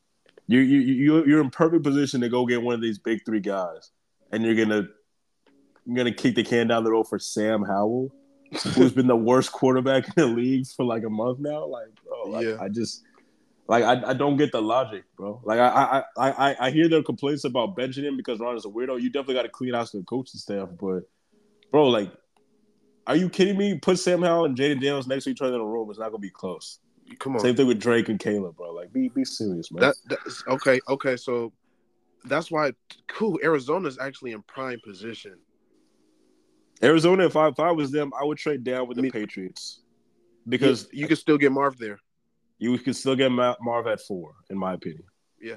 you're in perfect position to go get one of these big three guys, and you're gonna kick the can down the road for Sam Howell, who's been the worst quarterback in the league for like a month now. Like, bro, like Yeah. I just like I don't get the logic, bro. Like I hear their complaints about benching him because Ron is a weirdo. You definitely got to clean out the coaching staff, but bro, like, are you kidding me? Put Sam Howell and Jaden Daniels next to each other in a room. It's not gonna be close. Come on. Same thing with Drake and Caleb, bro. Like, be serious, man. That's okay. Okay, so that's why cool. Arizona's actually in prime position. Arizona, if I was them, I would trade down with the Patriots because you can still get Marv there. You could still get Marv at 4, in my opinion. Yeah.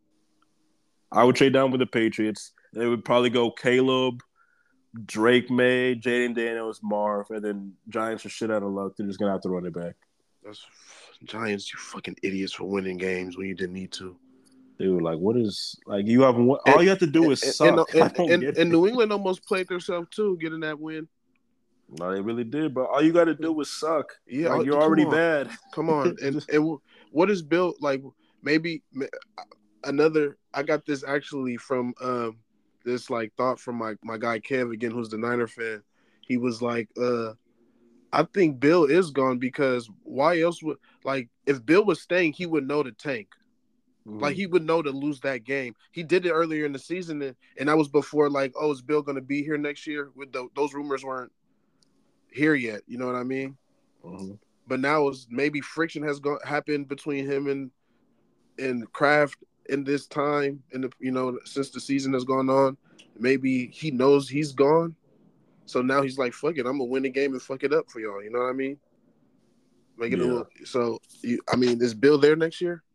I would trade down with the Patriots. They would probably go Caleb, Drake May, Jaden Daniels, Marv, and then Giants are shit out of luck. They're just going to have to run it back. That's Giants, you fucking idiots for winning games when you didn't need to. Dude, like, what is – like, you have all you have to do is suck. And New England almost played themselves, too, getting that win. No, they really did, but all you got to do is suck. Yeah, like, you're already bad. Come on. and what is Bill like? Maybe another. I got this actually from this like thought from my guy Kev again, who's the Niner fan. He was like, I think Bill is gone because why else would like if Bill was staying, he would know to tank. Like he would know to lose that game. He did it earlier in the season, and that was before like, oh, is Bill going to be here next year? With those rumors weren't here yet, you know what I mean? Mm-hmm. But now it's maybe friction has happened between him and Kraft in this time, since the season has gone on. Maybe he knows he's gone, so now he's like, "Fuck it, I'm gonna win the game and fuck it up for y'all." You know what I mean? Make it a little. So, is Bill there next year?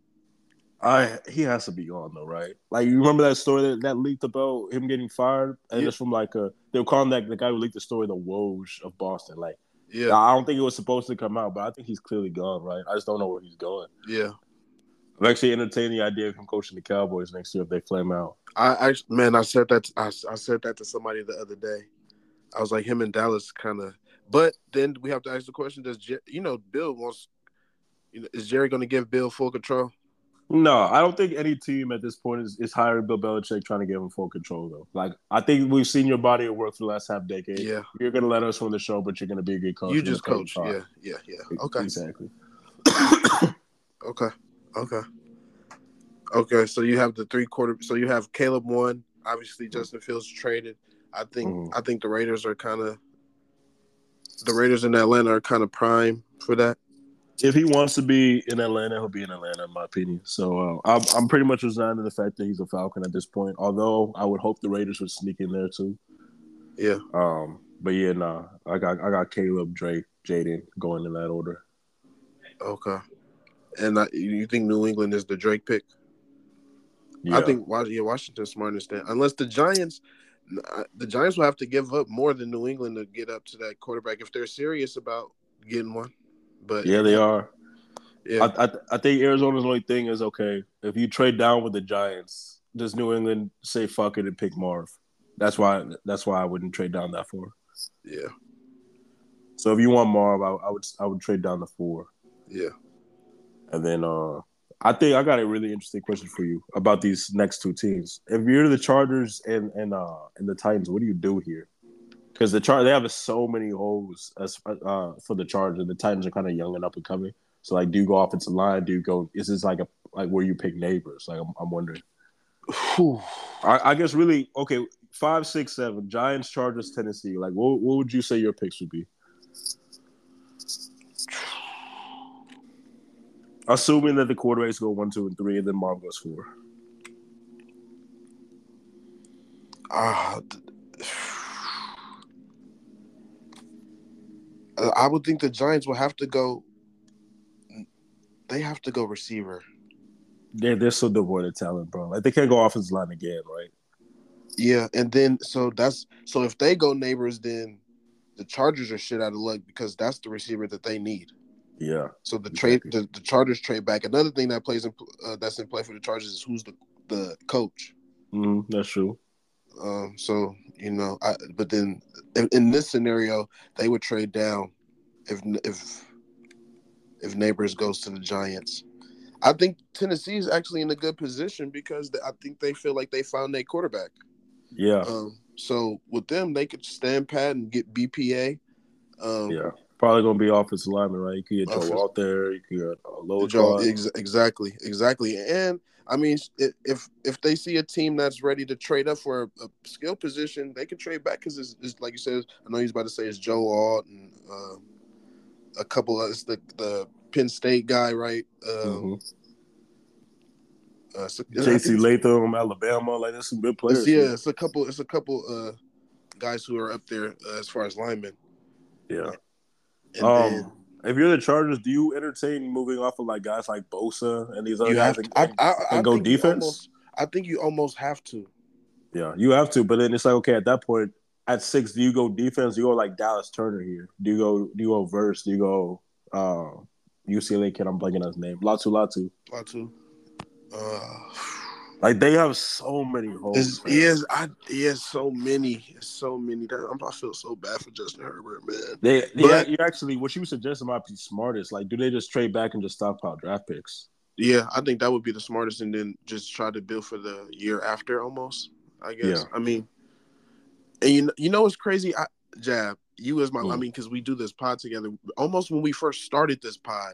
He has to be gone though, right? Like you remember that story that leaked about him getting fired, and it's from like they were calling that the guy who leaked the story the Woj of Boston. Like, yeah, I don't think it was supposed to come out, but I think he's clearly gone, right? I just don't know where he's going. Yeah, I'm actually entertaining the idea of him coaching the Cowboys next year if they flame out. I said that I said that to somebody the other day. I was like, him and Dallas kind of, but then we have to ask the question: does Bill wants? Is Jerry going to give Bill full control? No, I don't think any team at this point is hiring Bill Belichick trying to give him full control, though. Like, I think we've seen your body of work for the last half decade. Yeah. You're going to let us run the show, but you're going to be a good coach. You just coach. Yeah. Okay. Exactly. Okay. So you have the so you have Caleb 1. Obviously, Justin Fields traded. I think the Raiders in Atlanta are kind of prime for that. If he wants to be in Atlanta, he'll be in Atlanta, in my opinion. So I'm pretty much resigned to the fact that he's a Falcon at this point. Although I would hope the Raiders would sneak in there too. Yeah. But yeah, I got Caleb, Drake, Jaden going in that order. Okay. And you think New England is the Drake pick? Yeah. I think Washington's smart in stand. Unless the Giants will have to give up more than New England to get up to that quarterback if they're serious about getting one. But yeah, they are. Yeah, I think Arizona's only thing is, okay, if you trade down with the Giants, does New England say fuck it and pick Marv? That's why I wouldn't trade down that 4. Yeah. So if you want Marv, I would trade down to 4. Yeah. And then I think I got a really interesting question for you about these next 2 teams. If you're the Chargers and the Titans, what do you do here? Because they have so many holes for the Chargers. The Titans are kind of young and up and coming. So like, do you go offensive line? Do you go? Is this like where you pick neighbors? Like I'm wondering. I guess really 5, 6, 7 Giants, Chargers, Tennessee. Like what would you say your picks would be? Assuming that the quarterbacks go 1, 2, and 3, and then Marv goes 4. Ah, I would think the Giants will have to go. They have to go receiver. They're so devoid of talent, bro. Like they can't go offensive line again, right? Yeah, and then so if they go Neighbors, then the Chargers are shit out of luck because that's the receiver that they need. Yeah. So exactly. the Chargers trade back. Another thing that plays in that's in play for the Chargers is who's the coach. That's true. So but then in this scenario, they would trade down if Neighbors goes to the Giants. I think Tennessee is actually in a good position because I think they feel like they found their quarterback. Yeah. So with them, they could stand pat and get BPA. Yeah. Probably gonna be offensive lineman, right? You could get Joe Alt there. You could get Lower Joe, Claude. exactly. And I mean, if they see a team that's ready to trade up for a skill position, they can trade back because it's like you said. I know he's about to say it's Joe Alt and a couple of it's the Penn State guy, right? So, J.C. Latham, Alabama, like there's some good players. It's a couple guys who are up there as far as linemen. Yeah. And then if you're the Chargers, do you entertain moving off of like guys like Bosa and these other guys and go defense? I think you almost have to. Yeah, you have to. But then it's like, okay, at that point, at 6, do you go defense? Do you go like Dallas Turner here? Do you go verse? Do you go UCLA kid? I'm blanking on his name. Latu. Like they have so many holes. He has so many. I feel so bad for Justin Herbert, man. You actually what you suggested might be smartest. Like, do they just trade back and just stockpile draft picks? Yeah, I think that would be the smartest, and then just try to build for the year after, almost. I guess. Yeah. I mean, and you know what's crazy? Jab, you as my. I mean, because we do this pod together. Almost when we first started this pod,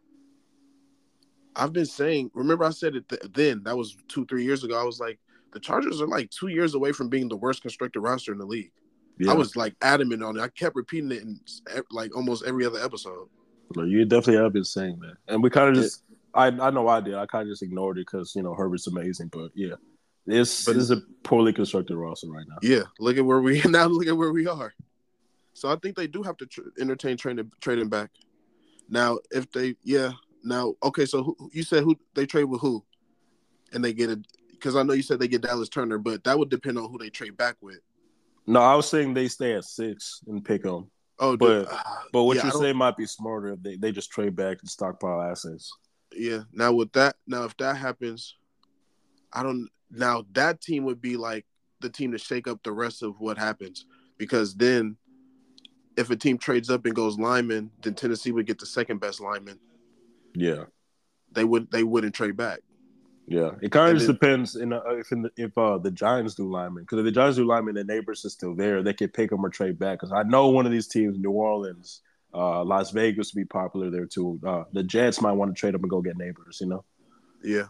I've been saying. Remember, I said it then. That was 2-3 years ago. I was like, the Chargers are like 2 years away from being the worst constructed roster in the league. Yeah. I was like adamant on it. I kept repeating it in like almost every other episode. Well, you definitely have been saying that, and we kind of just. I know I did. I kind of just ignored it because Herbert's amazing, but yeah, this is a poorly constructed roster right now. Yeah, look at where we now. Look at where we are. So I think they do have to entertain trading back. Now, if they okay. So you said who they trade with who, and they get it because I know you said they get Dallas Turner, but that would depend on who they trade back with. No, I was saying they stay at 6 and pick them. Oh, but what you're saying might be smarter if they just trade back and stockpile assets. Yeah. Now if that happens, now that team would be like the team to shake up the rest of what happens because then if a team trades up and goes lineman, then Tennessee would get the second best lineman. Yeah. They wouldn't trade back. Yeah, it kind of just depends if the Giants do linemen. Because if the Giants do linemen, the Neighbors is still there. They could pick them or trade back. Because I know one of these teams, New Orleans, Las Vegas, would be popular there too. The Jets might want to trade them and go get Neighbors. Yeah.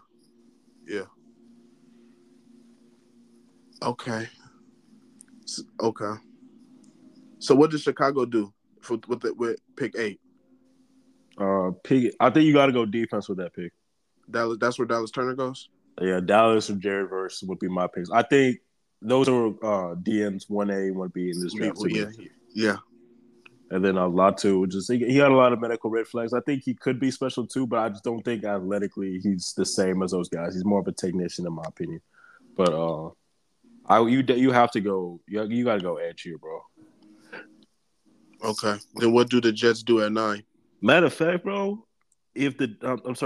Okay. So what does Chicago do with pick 8? I think you got to go defense with that pick. Dallas. That's where Dallas Turner goes. Yeah, Dallas or Jared Verse would be my picks. I think those are DNs 1A, 1B in this draft. Yeah. And then Latu, he had a lot of medical red flags. I think he could be special too, but I just don't think athletically he's the same as those guys. He's more of a technician in my opinion. But you have to go. You got to go edge here, bro. Okay. Then what do the Jets do at 9? Matter of fact, bro, if you're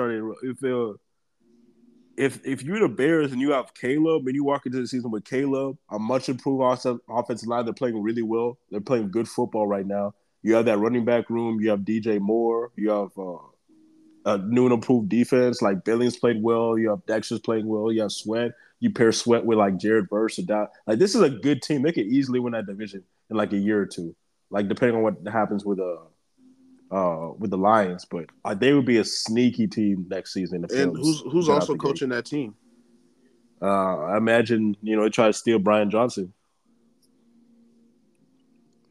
the Bears and you have Caleb and you walk into the season with Caleb, a much improved offensive line, they're playing really well. They're playing good football right now. You have that running back room. You have DJ Moore. You have a new and improved defense. Like Billings played well. You have Dexter's playing well. You have Sweat. You pair Sweat with like Jared Verse or that. Like this is a good team. They could easily win that division in like a year or two. Like depending on what happens with the Lions, but they would be a sneaky team next season. And who's also coaching that team? I imagine they try to steal Brian Johnson.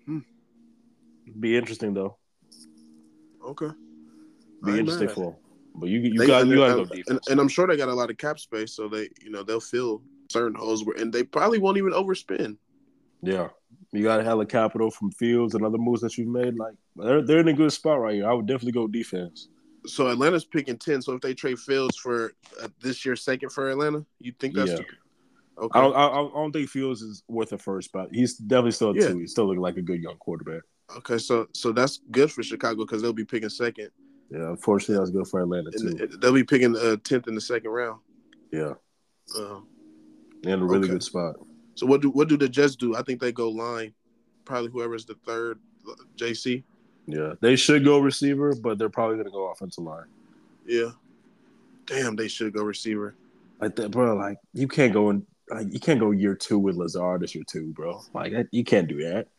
Be interesting though. Okay. Be interesting for him. But you They got and, you got to and, go defense. and I'm sure they got a lot of cap space, so they'll fill certain holes and they probably won't even overspend. Yeah, you got hella capital from Fields and other moves that you've made. Like they're in a good spot right here. I would definitely go defense. So Atlanta's picking 10. So if they trade Fields for this year's second for Atlanta, you think that's Yeah, okay? I don't think Fields is worth a first spot. He's definitely still a Yeah. 2. He's still looking like a good young quarterback. Okay, so that's good for Chicago because they'll be picking second. Yeah, unfortunately, that's good for Atlanta too. And they'll be picking 10th in the second round. Yeah, Uh, in a really okay. good spot. So what do the Jets do? I think they go line, probably whoever's the third, JC. Yeah, they should go receiver, but they're probably going to go offensive line. Yeah. Damn, they should go receiver. Like that, bro. Like you can't go in. Like, you can't go year 2 with Lazard as your 2, bro. Like you can't do that.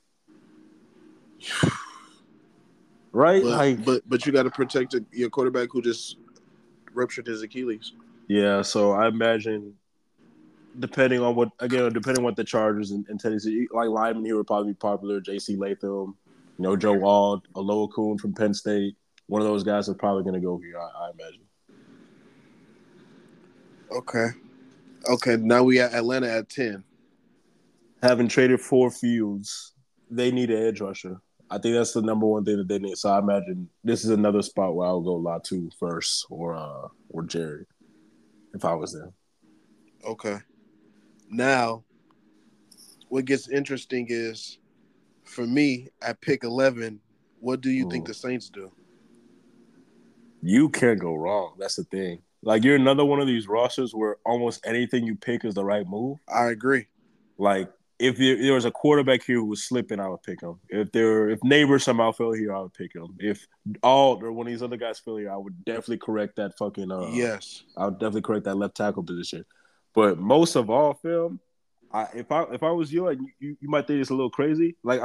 Right? But you got to protect your quarterback who just ruptured his Achilles. Yeah, so I imagine depending on what the Chargers and Tennessee, like linemen here would probably be popular. J.C. Latham, Joe Ald, Aloha Kuhn from Penn State. One of those guys is probably going to go here, I imagine. Okay. Now we at Atlanta at 10. Having traded for Fields, they need an edge rusher. I think that's the number one thing that they need. So I imagine this is another spot where I'll go Latu first or Jerry if I was them. Okay. Now, what gets interesting is, for me, at pick 11, what do you think the Saints do? You can't go wrong. That's the thing. Like, you're another one of these rosters where almost anything you pick is the right move. I agree. Like, if there was a quarterback here who was slipping, I would pick him. If Neighbors somehow fell here, I would pick him. If Ald or one of these other guys fell here, I would definitely correct that fucking yes. I would definitely correct that left tackle position. But most of all, Phil, if I was you, like you might think it's a little crazy. Like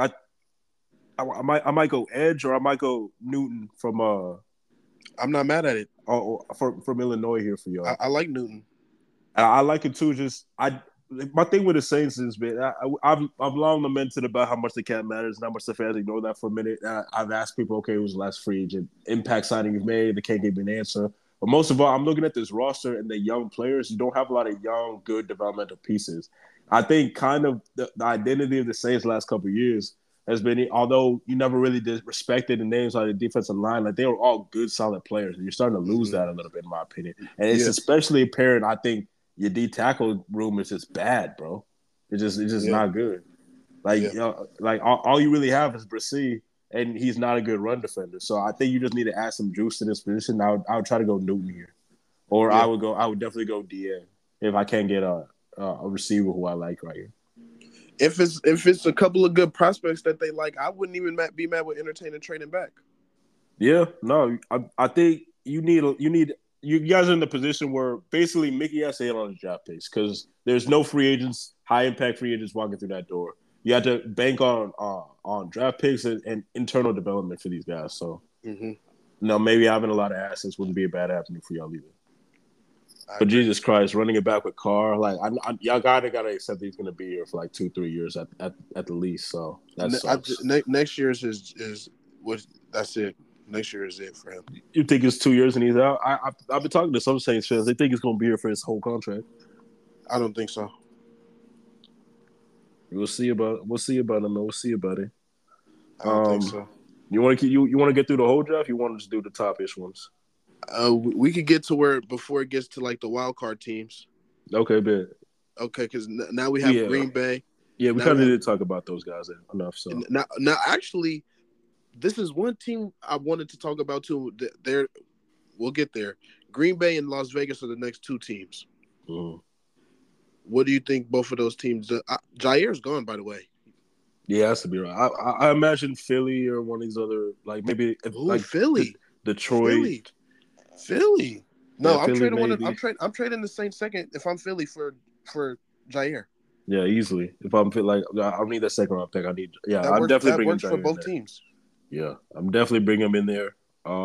I might go edge or I might go Newton from I'm not mad at it. From Illinois here for y'all. I like Newton. I like it too. My thing with the Saints is, man, I've long lamented about how much the cap matters and how much the fans ignore that for a minute. I've asked people, okay, who's the last free agent impact signing you've made? They can't give me an answer. But most of all, I'm looking at this roster and the young players. You don't have a lot of young, good developmental pieces. I think kind of the identity of the Saints the last couple of years has been, although you never really respected the names on the defensive line, like they were all good, solid players. And you're starting to lose that a little bit, in my opinion. And it's especially apparent, I think, your D tackle room is just bad, bro. It's just not good. Like all you really have is Brissy, and he's not a good run defender. So I think you just need to add some juice to this position. I would try to go Newton here, or I would definitely go DN if I can't get a receiver who I like right here. If it's a couple of good prospects that they like, I wouldn't even be mad with entertaining trading back. Yeah, no, I think you need. You guys are in the position where basically Mickey has to hit on the draft picks because there's no free agents, high impact free agents walking through that door. You have to bank on draft picks and internal development for these guys. So, maybe having a lot of assets wouldn't be a bad avenue for y'all either. But Jesus Christ, running it back with Carr, like y'all gotta accept that he's gonna be here for like 2-3 years at the least. So that sucks. Next year is what that's it. Next year is it for him. You think it's 2 years and he's out? I've been talking to some Saints fans. They think he's going to be here for his whole contract. I don't think so. We'll see about him. We'll see about it. I don't think so. You want to get through the whole draft? You want to just do the top-ish ones? We could get to where before it gets to like the wild card teams. Okay, bet. Okay, because now we have Green Bay. Yeah, we kind of did talk about those guys enough. So now actually. This is one team I wanted to talk about too. We'll get there. Green Bay and Las Vegas are the next two teams. What do you think both of those teams? Jair's gone, by the way. Yeah, has to be right. I imagine Philly or one of these other, like maybe Philly, Detroit, Philly. No, yeah, I'm Philly trading maybe. I'm trading the Saints second if I'm Philly for Jair. Yeah, easily. If I'm like, I need that second round pick. I'm definitely bringing works for both teams. Yeah, I'm definitely bringing him in there.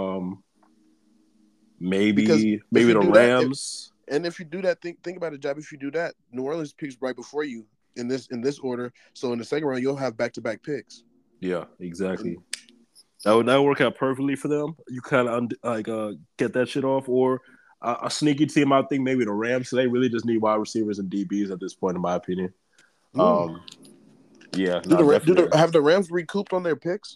Maybe the Rams. If you do that, think about it, Jab. If you do that, New Orleans picks right before you in this order. So in the second round, you'll have back-to-back picks. Yeah, exactly. That would work out perfectly for them. You kind of get that shit off, or a sneaky team. I think maybe the Rams. So they really just need wide receivers and DBs at this point, in my opinion. Mm. Yeah, no, definitely. Have the Rams recouped on their picks?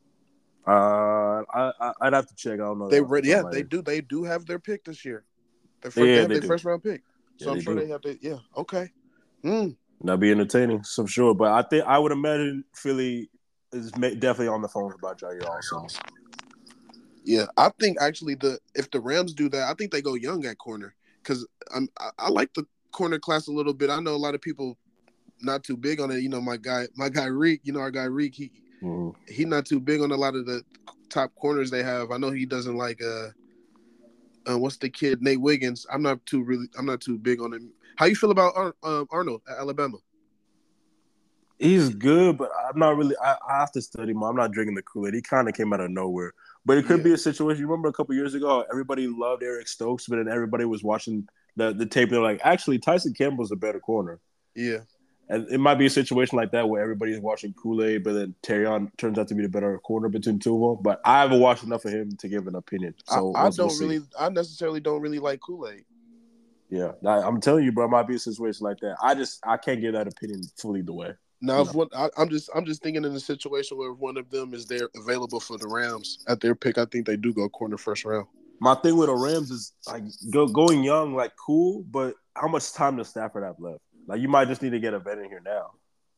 I'd have to check. I don't know that off the top of my They head. do. They do have their pick this year. They Yeah, have they their do. first round pick. Yeah, So I'm they sure do. they have the yeah. Okay. Mm. That'd be entertaining, so I'm sure. But I would imagine Philly is definitely on the phone about Jair also. Yeah, I think actually if the Rams do that, I think they go young at corner because I like the corner class a little bit. I know a lot of people not too big on it. You know, my guy Reek. You know, our guy Reek. He not too big on a lot of the top corners they have. I know he doesn't like what's the kid Nate Wiggins. I'm not too big on him. How you feel about Arnold at Alabama? He's good, but I'm not really. I have to study more. I'm not drinking the Kool-Aid. He kind of came out of nowhere. But it could Yeah, be a situation. You remember a couple years ago, everybody loved Eric Stokes, but then everybody was watching the tape. They're like, actually, Tyson Campbell's a better corner. yeah. And it might be a situation like that where everybody's watching Kool-Aid, but then Terrion turns out to be the better corner between two of them. But I haven't watched enough of him to give an opinion. So we'll see. I necessarily don't really like Kool-Aid. Yeah, I'm telling you, bro, it might be a situation like that. I can't give that opinion fully the way. Now, You if know. one, I'm just thinking in a situation where one of them is there available for the Rams at their pick, I think they do go corner first round. My thing with the Rams is like going young, like cool, but how much time does Stafford have left? Like you might just need to get a vet in here now.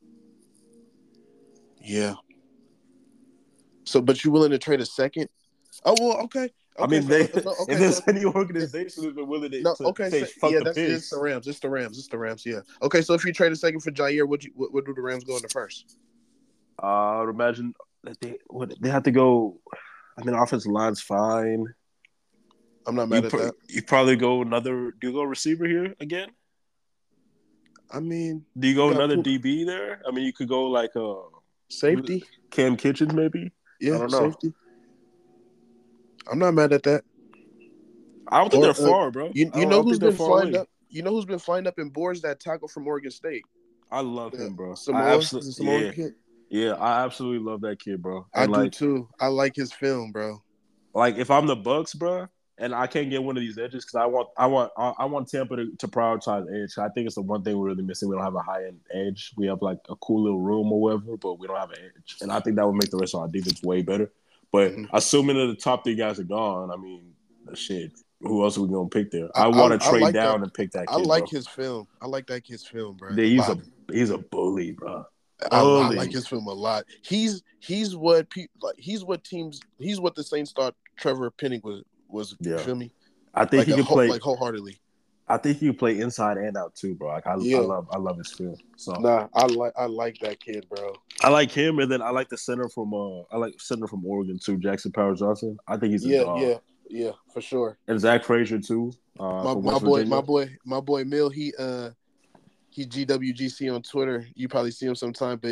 Yeah. So, but you willing to trade a second? Oh well, okay, I okay. mean, So, if okay, there's so any organization who's been willing no, to okay, say so fuck yeah, the it's the pigs, Rams. It's the Rams. Yeah. Okay, so if you trade a second for Jair, what do the Rams go in the first? I would imagine that they have to go. I mean, offensive line's fine. I'm not mad at that. You probably go another. Do you go receiver here again? I mean, Do you you go got another DB there? I mean, you could go like safety. Cam Kitchens maybe. I Yeah, don't know. safety. I'm not mad at that. I don't think Or they're far, bro. you I know don't who's think they're been far flying away. up? You know who's been flying up in boards that tackle from Oregon State? I love him, bro. I Samoa, is absolutely, it Samoan kid? yeah. I absolutely love that kid, bro. I And do too. I like his film, bro. like if I'm the Bucks, bro, and I can't get one of these edges because I want Tampa to prioritize edge. I think it's the one thing we're really missing. We don't have a high end edge. We have like a cool little room or whatever, but we don't have an edge. And I think that would make the rest of our defense way better. But Mm-hmm. assuming that the top three guys are gone, I mean, shit. Who else are we gonna pick there? I want to I trade like that. down and pick that I kid, like bro. his film. I like that kid's film, bro. Yeah, A lot. he's a bully, bro. I like Bully. his film a lot. He's what he's what the Saints thought Trevor Penning was. You Yeah, feel me? I think he could play. Like wholeheartedly. I think he could play inside and out too, bro. Like Yeah. I love his feel. So Nah, I like that kid, bro. I like him, and then I like the center from Oregon too, Jackson Powers Johnson. I think he's a dog. Yeah, for sure. And Zach Frazier too, from West Virginia. My boy Mill, he GWGC on Twitter. You probably see him sometime, but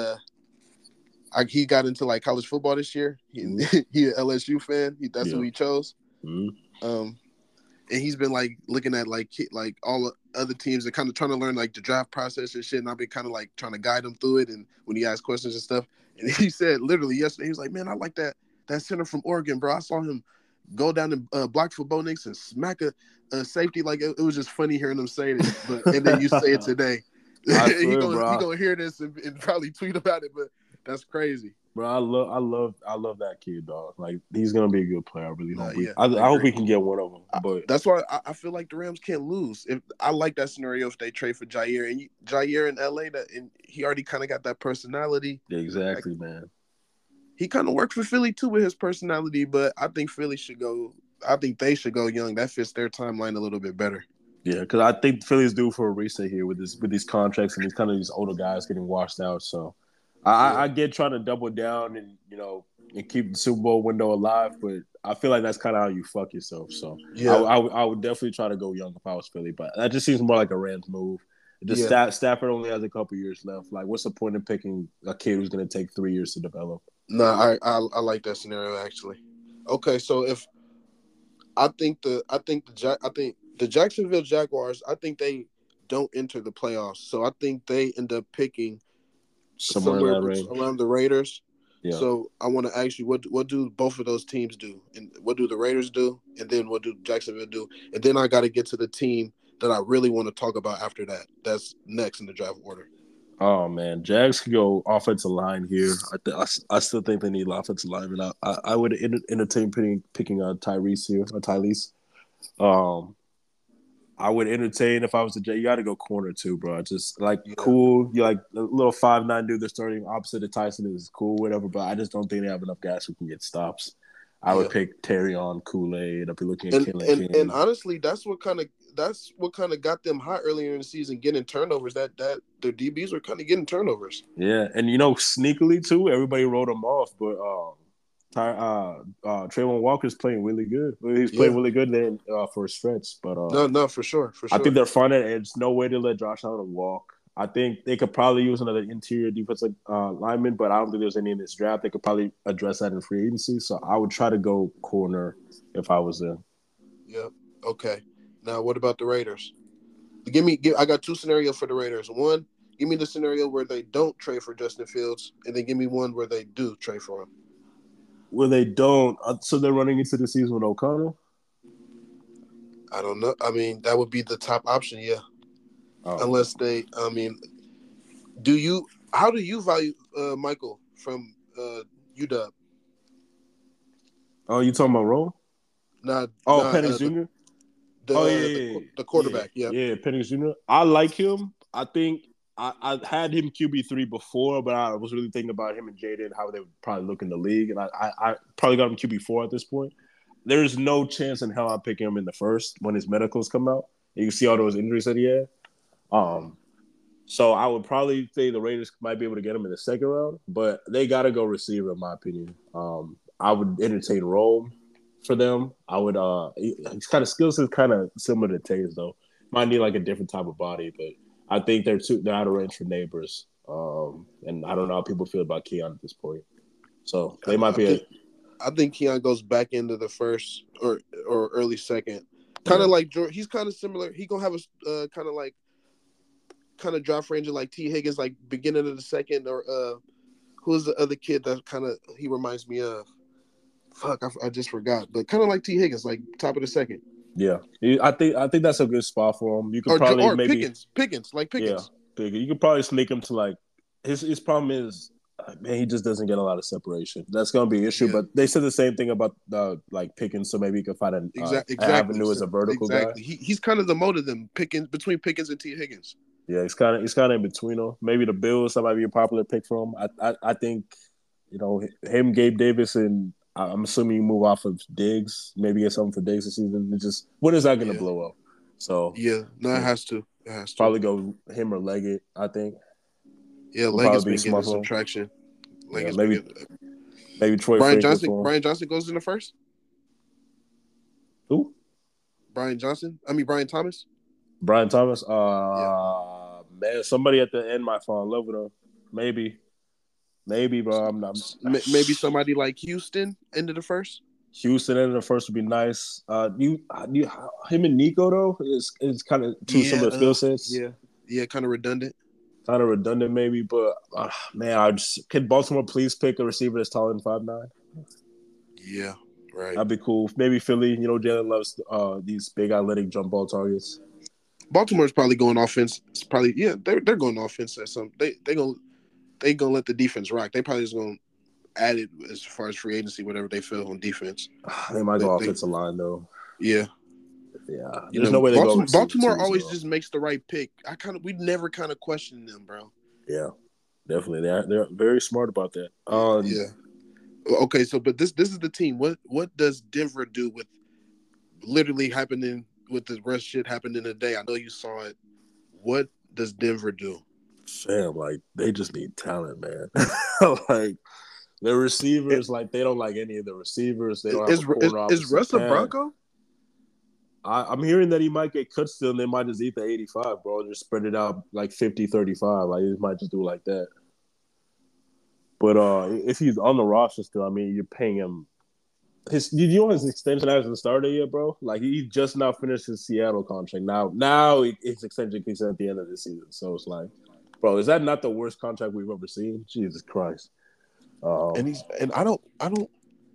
he got into like college football this year. He an LSU fan. That's who he chose. Mm-hmm. And he's been like looking at like all the other teams and kind of trying to learn like the draft process and shit. And I've been kind of like trying to guide him through it. And when he asked questions and stuff, and he said literally yesterday, he was like, "Man, I like that center from Oregon, bro. I saw him go down and block for Bo Nix and smack a safety. Like it was just funny hearing him say it. But and then you say it today. He gonna hear this and probably tweet about it. But that's crazy, bro. I love that kid, dog. Like he's gonna be a good player. I really hope. I hope we can get one of them. But that's why I feel like the Rams can't lose. If I like that scenario if they trade for Jair and Jair in LA, and he already kind of got that personality. Yeah, exactly, man. He kind of worked for Philly too with his personality, but I think Philly should go. I think they should go young. That fits their timeline a little bit better. Yeah, because I think Philly's due for a reset here with these contracts and these older guys getting washed out. So I get trying to double down and and keep the Super Bowl window alive, but I feel like that's kind of how you fuck yourself. So yeah, I would definitely try to go young if I was Philly, but that just seems more like a Rams move. Stafford only has a couple years left. Like, what's the point in picking a kid who's going to take 3 years to develop? No, I like that scenario actually. Okay, so if I think the Jacksonville Jaguars, I think they don't enter the playoffs, so I think they end up picking somewhere in that range. around the Raiders. Yeah. So I want to ask you, what do both of those teams do, and what do the Raiders do, and then what do Jacksonville do, and then I got to get to the team that I really want to talk about after that. That's next in the draft order. Oh man, Jags could go offensive line here. I still think they need offensive lineman. I would entertain picking Tyrese here or Tyrese. Um, I would entertain if I was a J. You got to go corner too, bro. Just like Yeah, cool. You like the little 5'9" dude they're starting opposite of Tyson is cool, whatever. But I just don't think they have enough guys who can get stops. I would yeah. pick Terry on Kool-Aid. I'd be looking at And Kellen and and King. honestly, that's what kind of got them hot earlier in the season, getting turnovers. That their DBs were kind of getting turnovers. Yeah, and sneakily too, everybody wrote him off, but Trayvon Walker's playing really good. He's playing Yeah, really good then for a stretch, but no, for sure, for I think sure. they're fine at edge. No way to let Josh Allen walk. I think they could probably use another interior defensive lineman, but I don't think there's any in this draft. They could probably address that in free agency. So I would try to go corner if I was them. Yep. Okay. Now, what about the Raiders? I got two scenarios for the Raiders. One, give me the scenario where they don't trade for Justin Fields, and then give me one where they do trade for him. Where they don't, so they're running into the season with O'Connell. I don't know. I mean, that would be the top option, yeah. Oh, Unless they, I mean, how do you value Michael from UW? oh, you talking about Roll? Not, Oh, not Penix Jr. Oh the yeah, quarterback. Yep. yeah. Penix Jr. I like him. I think I had him QB3 before, but I was really thinking about him and Jaden how they would probably look in the league, and I probably got him QB4 at this point. There's no chance in hell I'm picking him in the first when his medicals come out. You can see all those injuries that he had. So I would probably say the Raiders might be able to get him in the second round, but they got to go receiver in my opinion. I would entertain Rome for them. I would. His kind of skills is kind of similar to Tays though. Might need like a different type of body, but I think they're out of range for neighbors. And I don't know how people feel about Keon at this point. So they might be. I think Keon goes back into the first or early second. Kind Yeah. of like George. He's kind of similar. He gonna have a kind of draft range of like T Higgins, like beginning of the second, or who's the other kid that kind of he reminds me of? Fuck, I just forgot. But kind of like T Higgins, like top of the second. Yeah, I think that's a good spot for him. You could Or probably maybe Pickens, like Pickens. yeah, you could probably sneak him to like his problem is man he just doesn't get a lot of separation. That's gonna be an issue. Yeah. But they said the same thing about like Pickens, so maybe you could find an Exactly. avenue as a vertical guy. He's kind of the mold of them between Pickens and T Higgins. Yeah, he's kind of in between them. Maybe the Bills that might be a popular pick for him. I think him, Gabe Davis, and I'm assuming you move off of Diggs. Maybe get something for Diggs this season. It's just when is that going to blow up? So yeah, no, it has to. It has to probably go him or Leggett. I think. Yeah, Leggett's been getting some traction. Yeah, maybe Troy Brian Franklin Johnson. Brian Johnson goes in the first. Who? Brian Johnson. I mean Brian Thomas. Brian Thomas. Man, somebody at the end might fall in love with him. Maybe, bro. I'm not. Maybe somebody like Houston into the first. Houston into the first would be nice. Him and Nico though is kind of two similar skill sets. Yeah, kind of redundant. Kind of redundant, maybe, but man, can Baltimore please pick a receiver that's taller than 5'9"? Yeah, right. That'd be cool. Maybe Philly. Jalen loves these big athletic jump ball targets. Baltimore's probably going offense. It's probably they're going offense at some. They gonna let the defense rock. They probably just gonna add it as far as free agency, whatever they feel on defense. They might go offensive line though. Yeah. Yeah, there's no way they go. Baltimore always just makes the right pick. We never kind of question them, bro. Yeah, definitely. They're very smart about that. Yeah. Okay, so but this is the team. What does Denver do with literally happening with the rest shit happened in a day? I know you saw it. What does Denver do? Sam, like they just need talent, man. Like the receivers, like they don't like any of the receivers. They don't have a corner. Is Russ a Bronco? I'm hearing that he might get cut still, and they might just eat the 85, bro. Just spread it out like 50-35. Like, he might just do it like that. But if he's on the roster still, I mean, you're paying him. Did you know his extension hasn't started yet, bro? Like, he just now finished his Seattle contract. Now his extension kicks in at the end of the season. So it's like, bro, is that not the worst contract we've ever seen? Jesus Christ. Um, and I don't.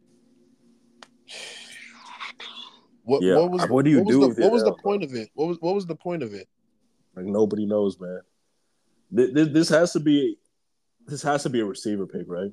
What yeah. what was What do you do with what it was the now, bro? point of it? What was the point of it? Like nobody knows, man. This has to be a receiver pick, right?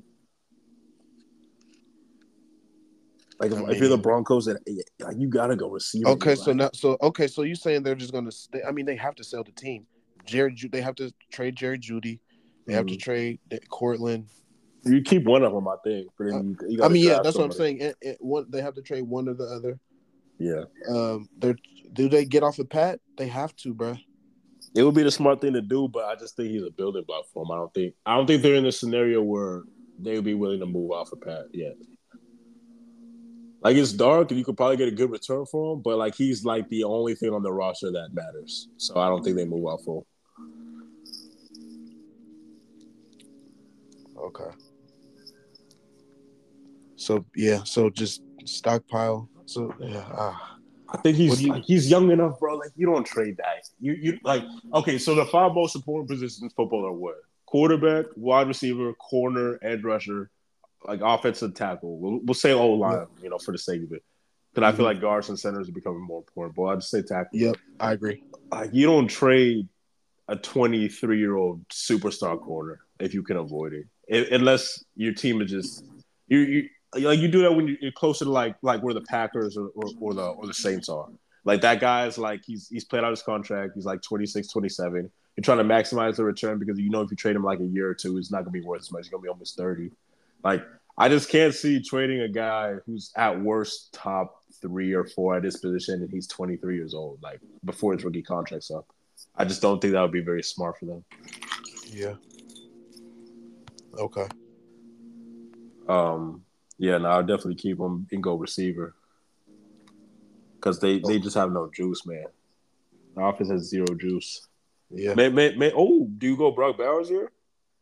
Like I if you're the mean, Broncos, and like you gotta go receiver here. okay, so Like now, so you saying they're just gonna? I mean, they have to sell the team. They have to trade Jerry Judy. They have to mm, trade Cortland. you keep one of them, I think, but Uh, then you I gotta mean, yeah, draft that's what I'm somebody. saying. One, they have to trade one or the other. Yeah, They're do they get off of Pat? They have to, bruh. it would be the smart thing to do, but I just think he's a building block for him. I don't think they're in a scenario where they would be willing to move off of Pat yet. Like it's dark, and you could probably get a good return for him, but like he's like the only thing on the roster that matters. So I don't think they move off for him. Okay. So yeah, so just stockpile. So yeah. I think What do you? he's young enough, bro. Like you don't trade that. You like okay. So the five most important positions in football are what? Quarterback, wide receiver, corner, edge rusher, like offensive tackle. We'll say O Yep. line, for the sake of it. Because I feel Mm-hmm. like guards and centers are becoming more important. But I just say tackle. Yep. I agree. Like you don't trade a 23-year-old superstar corner if you can avoid it, unless your team is just you like you do that when you're closer to like where the Packers or the Saints are. Like that guy is like he's played out his contract. He's like 26, 27. You're trying to maximize the return because if you trade him like a year or two, it's not gonna be worth as much. He's gonna be almost 30. Like I just can't see trading a guy who's at worst top 3 or 4 at this position and he's 23 years old, like before his rookie contract's up. I just don't think that would be very smart for them. Yeah. Okay. Yeah, no, I'll definitely keep him and go receiver because they Okay. just have no juice, man. The offense has zero juice. Yeah. Do you go Brock Bowers here?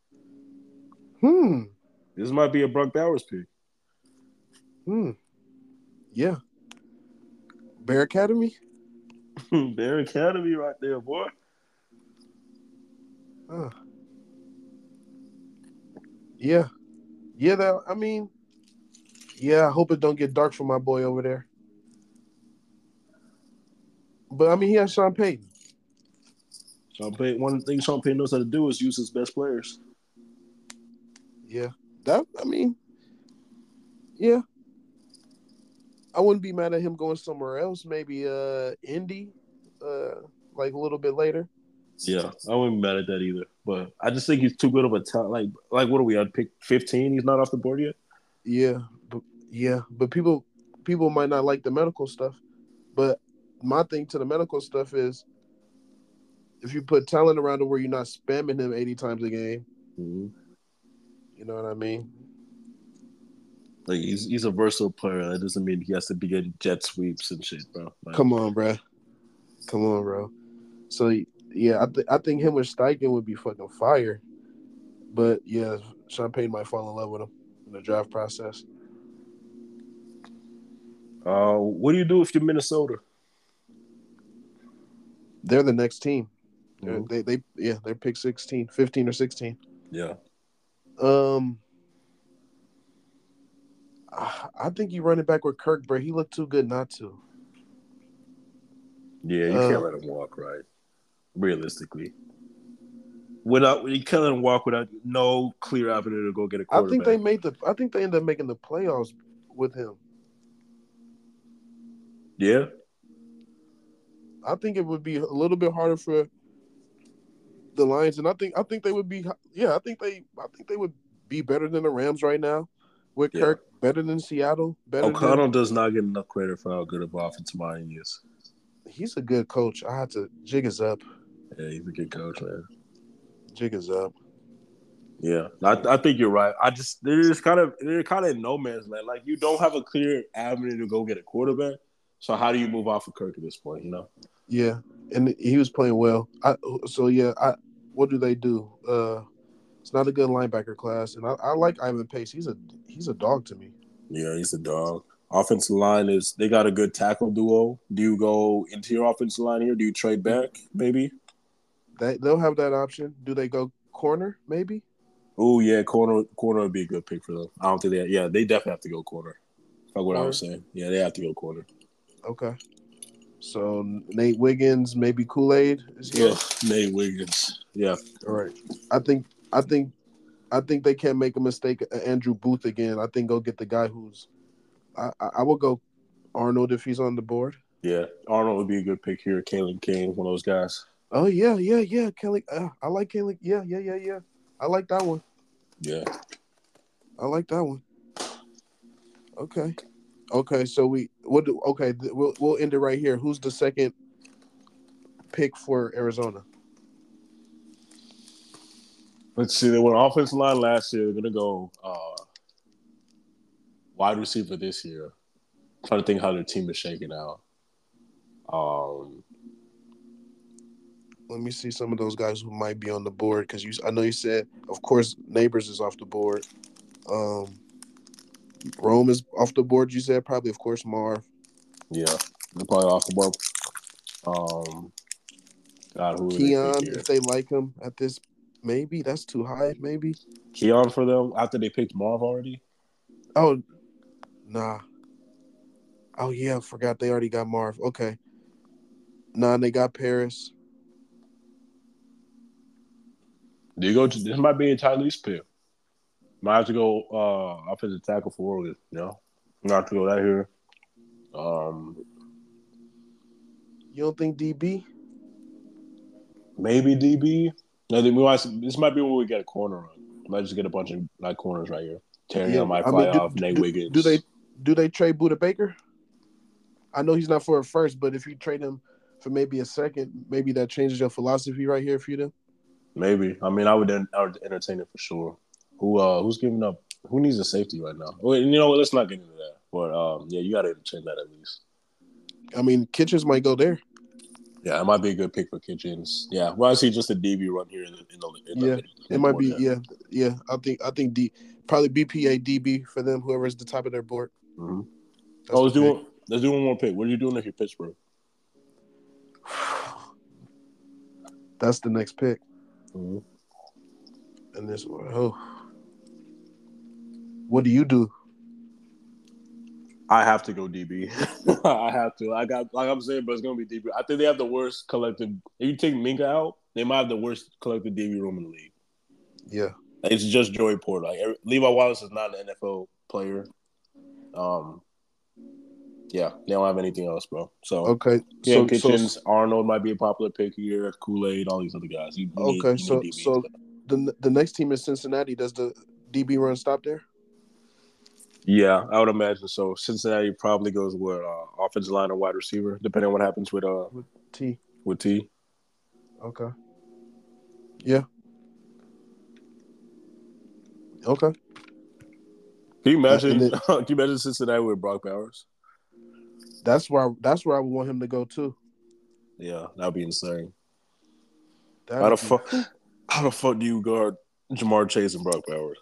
Hmm. This might be a Brock Bowers pick. Hmm. Yeah. Bear Academy. Their academy right there, boy. Uh, yeah. Yeah. That. I mean. Yeah. I hope it don't get dark for my boy over there. But I mean, he has Sean Payton. One thing Sean Payton knows how to do is use his best players. Yeah. That. I mean. Yeah. I wouldn't be mad at him going somewhere else. Maybe Indy. Like a little bit later. Yeah, I wouldn't be mad at that either. But I just think he's too good of a talent. Like what are we on pick 15? He's not off the board yet. Yeah. But people might not like the medical stuff. But my thing to the medical stuff is if you put talent around him where you're not spamming him 80 times a game, Mm-hmm. you know what I mean? Like he's a versatile player. That doesn't mean he has to be getting jet sweeps and shit, bro. Like, Come on, bro. Come on, bro. So yeah, I think him with Steichen would be fucking fire. But yeah, Sean Payton might fall in love with him in the draft process. what do you do if you're Minnesota? They're the next team. Mm-hmm. They're pick 16, 15 or 16. Yeah, Um, I think you run it back with Kirk, bro. He looked too good not to. yeah. You Uh, can't let him walk, right? Realistically, without you can't let him walk without no clear avenue to go get a quarterback. I think they ended up making the playoffs with him. Yeah, I think it would be a little bit harder for the Lions, and I think they would be. Yeah, I think they would be better than the Rams right now with yeah. Kirk. Better than Seattle. Better than O'Connell does not get enough credit for how good of offensive mind he is. he's a good coach. I had to jig is up. Yeah, he's a good coach, man. Jig is up. Yeah, I think you're right. They're kind of in no man's land. Like you don't have a clear avenue to go get a quarterback. So how do you move off of Kirk at this point? Yeah, and he was playing well. What do they do? It's not a good linebacker class, and I like Ivan Pace. He's a dog to me. Yeah, he's a dog. Offensive line they got a good tackle duo. Do you go into your offensive line here? Do you trade back maybe? They'll have that option. Do they go corner? Maybe. Oh yeah, corner would be a good pick for them. I don't think they. Yeah, they definitely have to go corner. Fuck what I was Word. saying. Yeah, they have to go corner. Okay. So Nate Wiggins, maybe Kool-Aid is Yeah, yours. Nate Wiggins. Yeah, All right. I think I think I think they can't make a mistake. Andrew Booth again. I think go get the guy who's. I will go Arnold if he's on the board. yeah. Arnold would be a good pick here. Kalen King, one of those guys. Oh yeah. Kelly. I like Kelly. Yeah. I like that one. Yeah. I like that one. Okay. Okay. So we what? Okay. We'll end it right here. Who's the second pick for Arizona? Let's see. They went offensive line last year. They're gonna go wide receiver this year. I'm trying to think how their team is shaking out. Um, Let me see some of those guys who might be on the board because I know you said, of course, Neighbors is off the board. Um, Rome is off the board. You said probably, of course, Marv. yeah, they're probably off the board. Um, God, who would they pick Keon, here? if they like him at this, maybe that's too high. Maybe. Keon for them after they picked Marv already. Oh, nah. Oh yeah, I forgot they already got Marv. Okay. Nah, they got Paris. Do you go? This might be a Tyrese pick. Might have to go offensive tackle for Oregon. You know, not to go that here. Um, You don't think DB? maybe DB. No, this might be where we get a corner on. Might just get a bunch of like corners right here. Yeah, Terrion might I fly mean, off. Nate do they Wiggins. trade Buda Baker? I know he's not for a first, but if you trade him for maybe a second, maybe that changes your philosophy right here for you. Then Maybe. I mean, I would entertain it for sure. Who's giving up? Who needs a safety right now? Wait, you know what? Let's not get into that. But yeah, you got to entertain that at least. I mean, Kitchens might go there. Yeah, it might be a good pick for Kitchens. Yeah, well, I see just a DB run here in Yeah, the it might mid-board. be. Yeah. Yeah. I think probably BPA DB for them. Whoever's the top of their board. Mm-hmm. That's the pick. Let's do one more pick. What are you doing if you're Pittsburgh? That's the next pick. Mm-hmm. And this one. Oh, what do you do? I have to go DB. I have to. I got like I'm saying, but it's gonna be DB. I think they have the worst collective. If you take Minka out, they might have the worst collective DB room in the league. Yeah. It's just Joey Porter. Like Levi Wallace is not an NFL player. Um, yeah, they don't have anything else, bro. So Okay. Cam Kitchens, Arnold might be a popular pick here. Kool-Aid, all these other guys. You need DBs. So the next team is Cincinnati. Does the DB run stop there? Yeah, I would imagine so. Cincinnati probably goes with offensive line or wide receiver, depending on what happens with T. With T. Okay. Yeah. Okay. Can you imagine? Then, Can you imagine Cincinnati with Brock Bowers? That's where I would want him to go too. Yeah, that'd be insane. How the fuck do you guard Jamar Chase and Brock Bowers?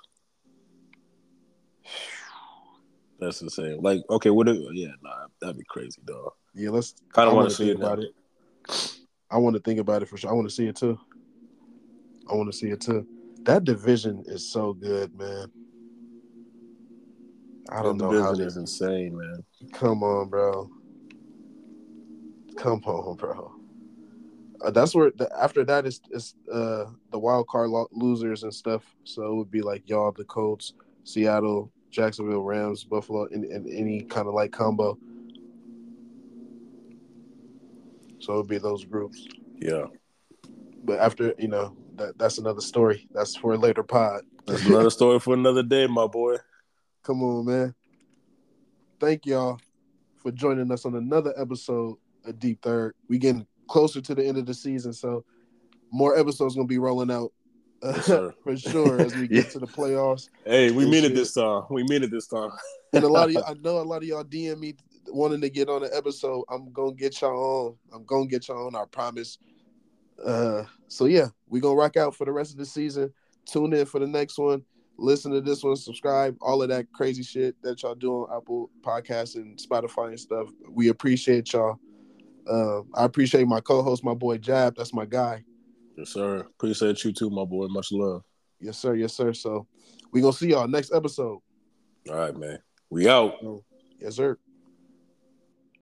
That's insane. Like, okay, that'd be crazy, dog. Yeah, kind of want to see it about it. I want to think about it for sure. I want to see it too. That division is so good, man. I don't know how. The division is insane, man. Come on, bro. That's where after that is the wild card losers and stuff. So it would be like y'all, the Colts, Seattle, Jacksonville, Rams, Buffalo, and any kind of like combo. So it would be those groups. Yeah. But after that's another story. That's for a later pod. That's another story for another day, my boy. Come on, man. Thank y'all for joining us on another episode of Deep Third. We getting closer to the end of the season, so more episodes gonna be rolling out for sure as we get to the playoffs. Hey, we mean it this time. And I know a lot of y'all DM me wanting to get on an episode. I'm gonna get y'all on. I promise. So yeah, we gonna rock out for the rest of the season. Tune in for the next one. Listen to this one, subscribe, all of that crazy shit that y'all do on Apple Podcasts and Spotify and stuff. We appreciate y'all. I appreciate my co-host, my boy Jab. That's my guy. Yes, sir. Appreciate you too, my boy. Much love. Yes, sir. Yes, sir. So we gonna see y'all next episode. All right, man. We out. Yes, sir.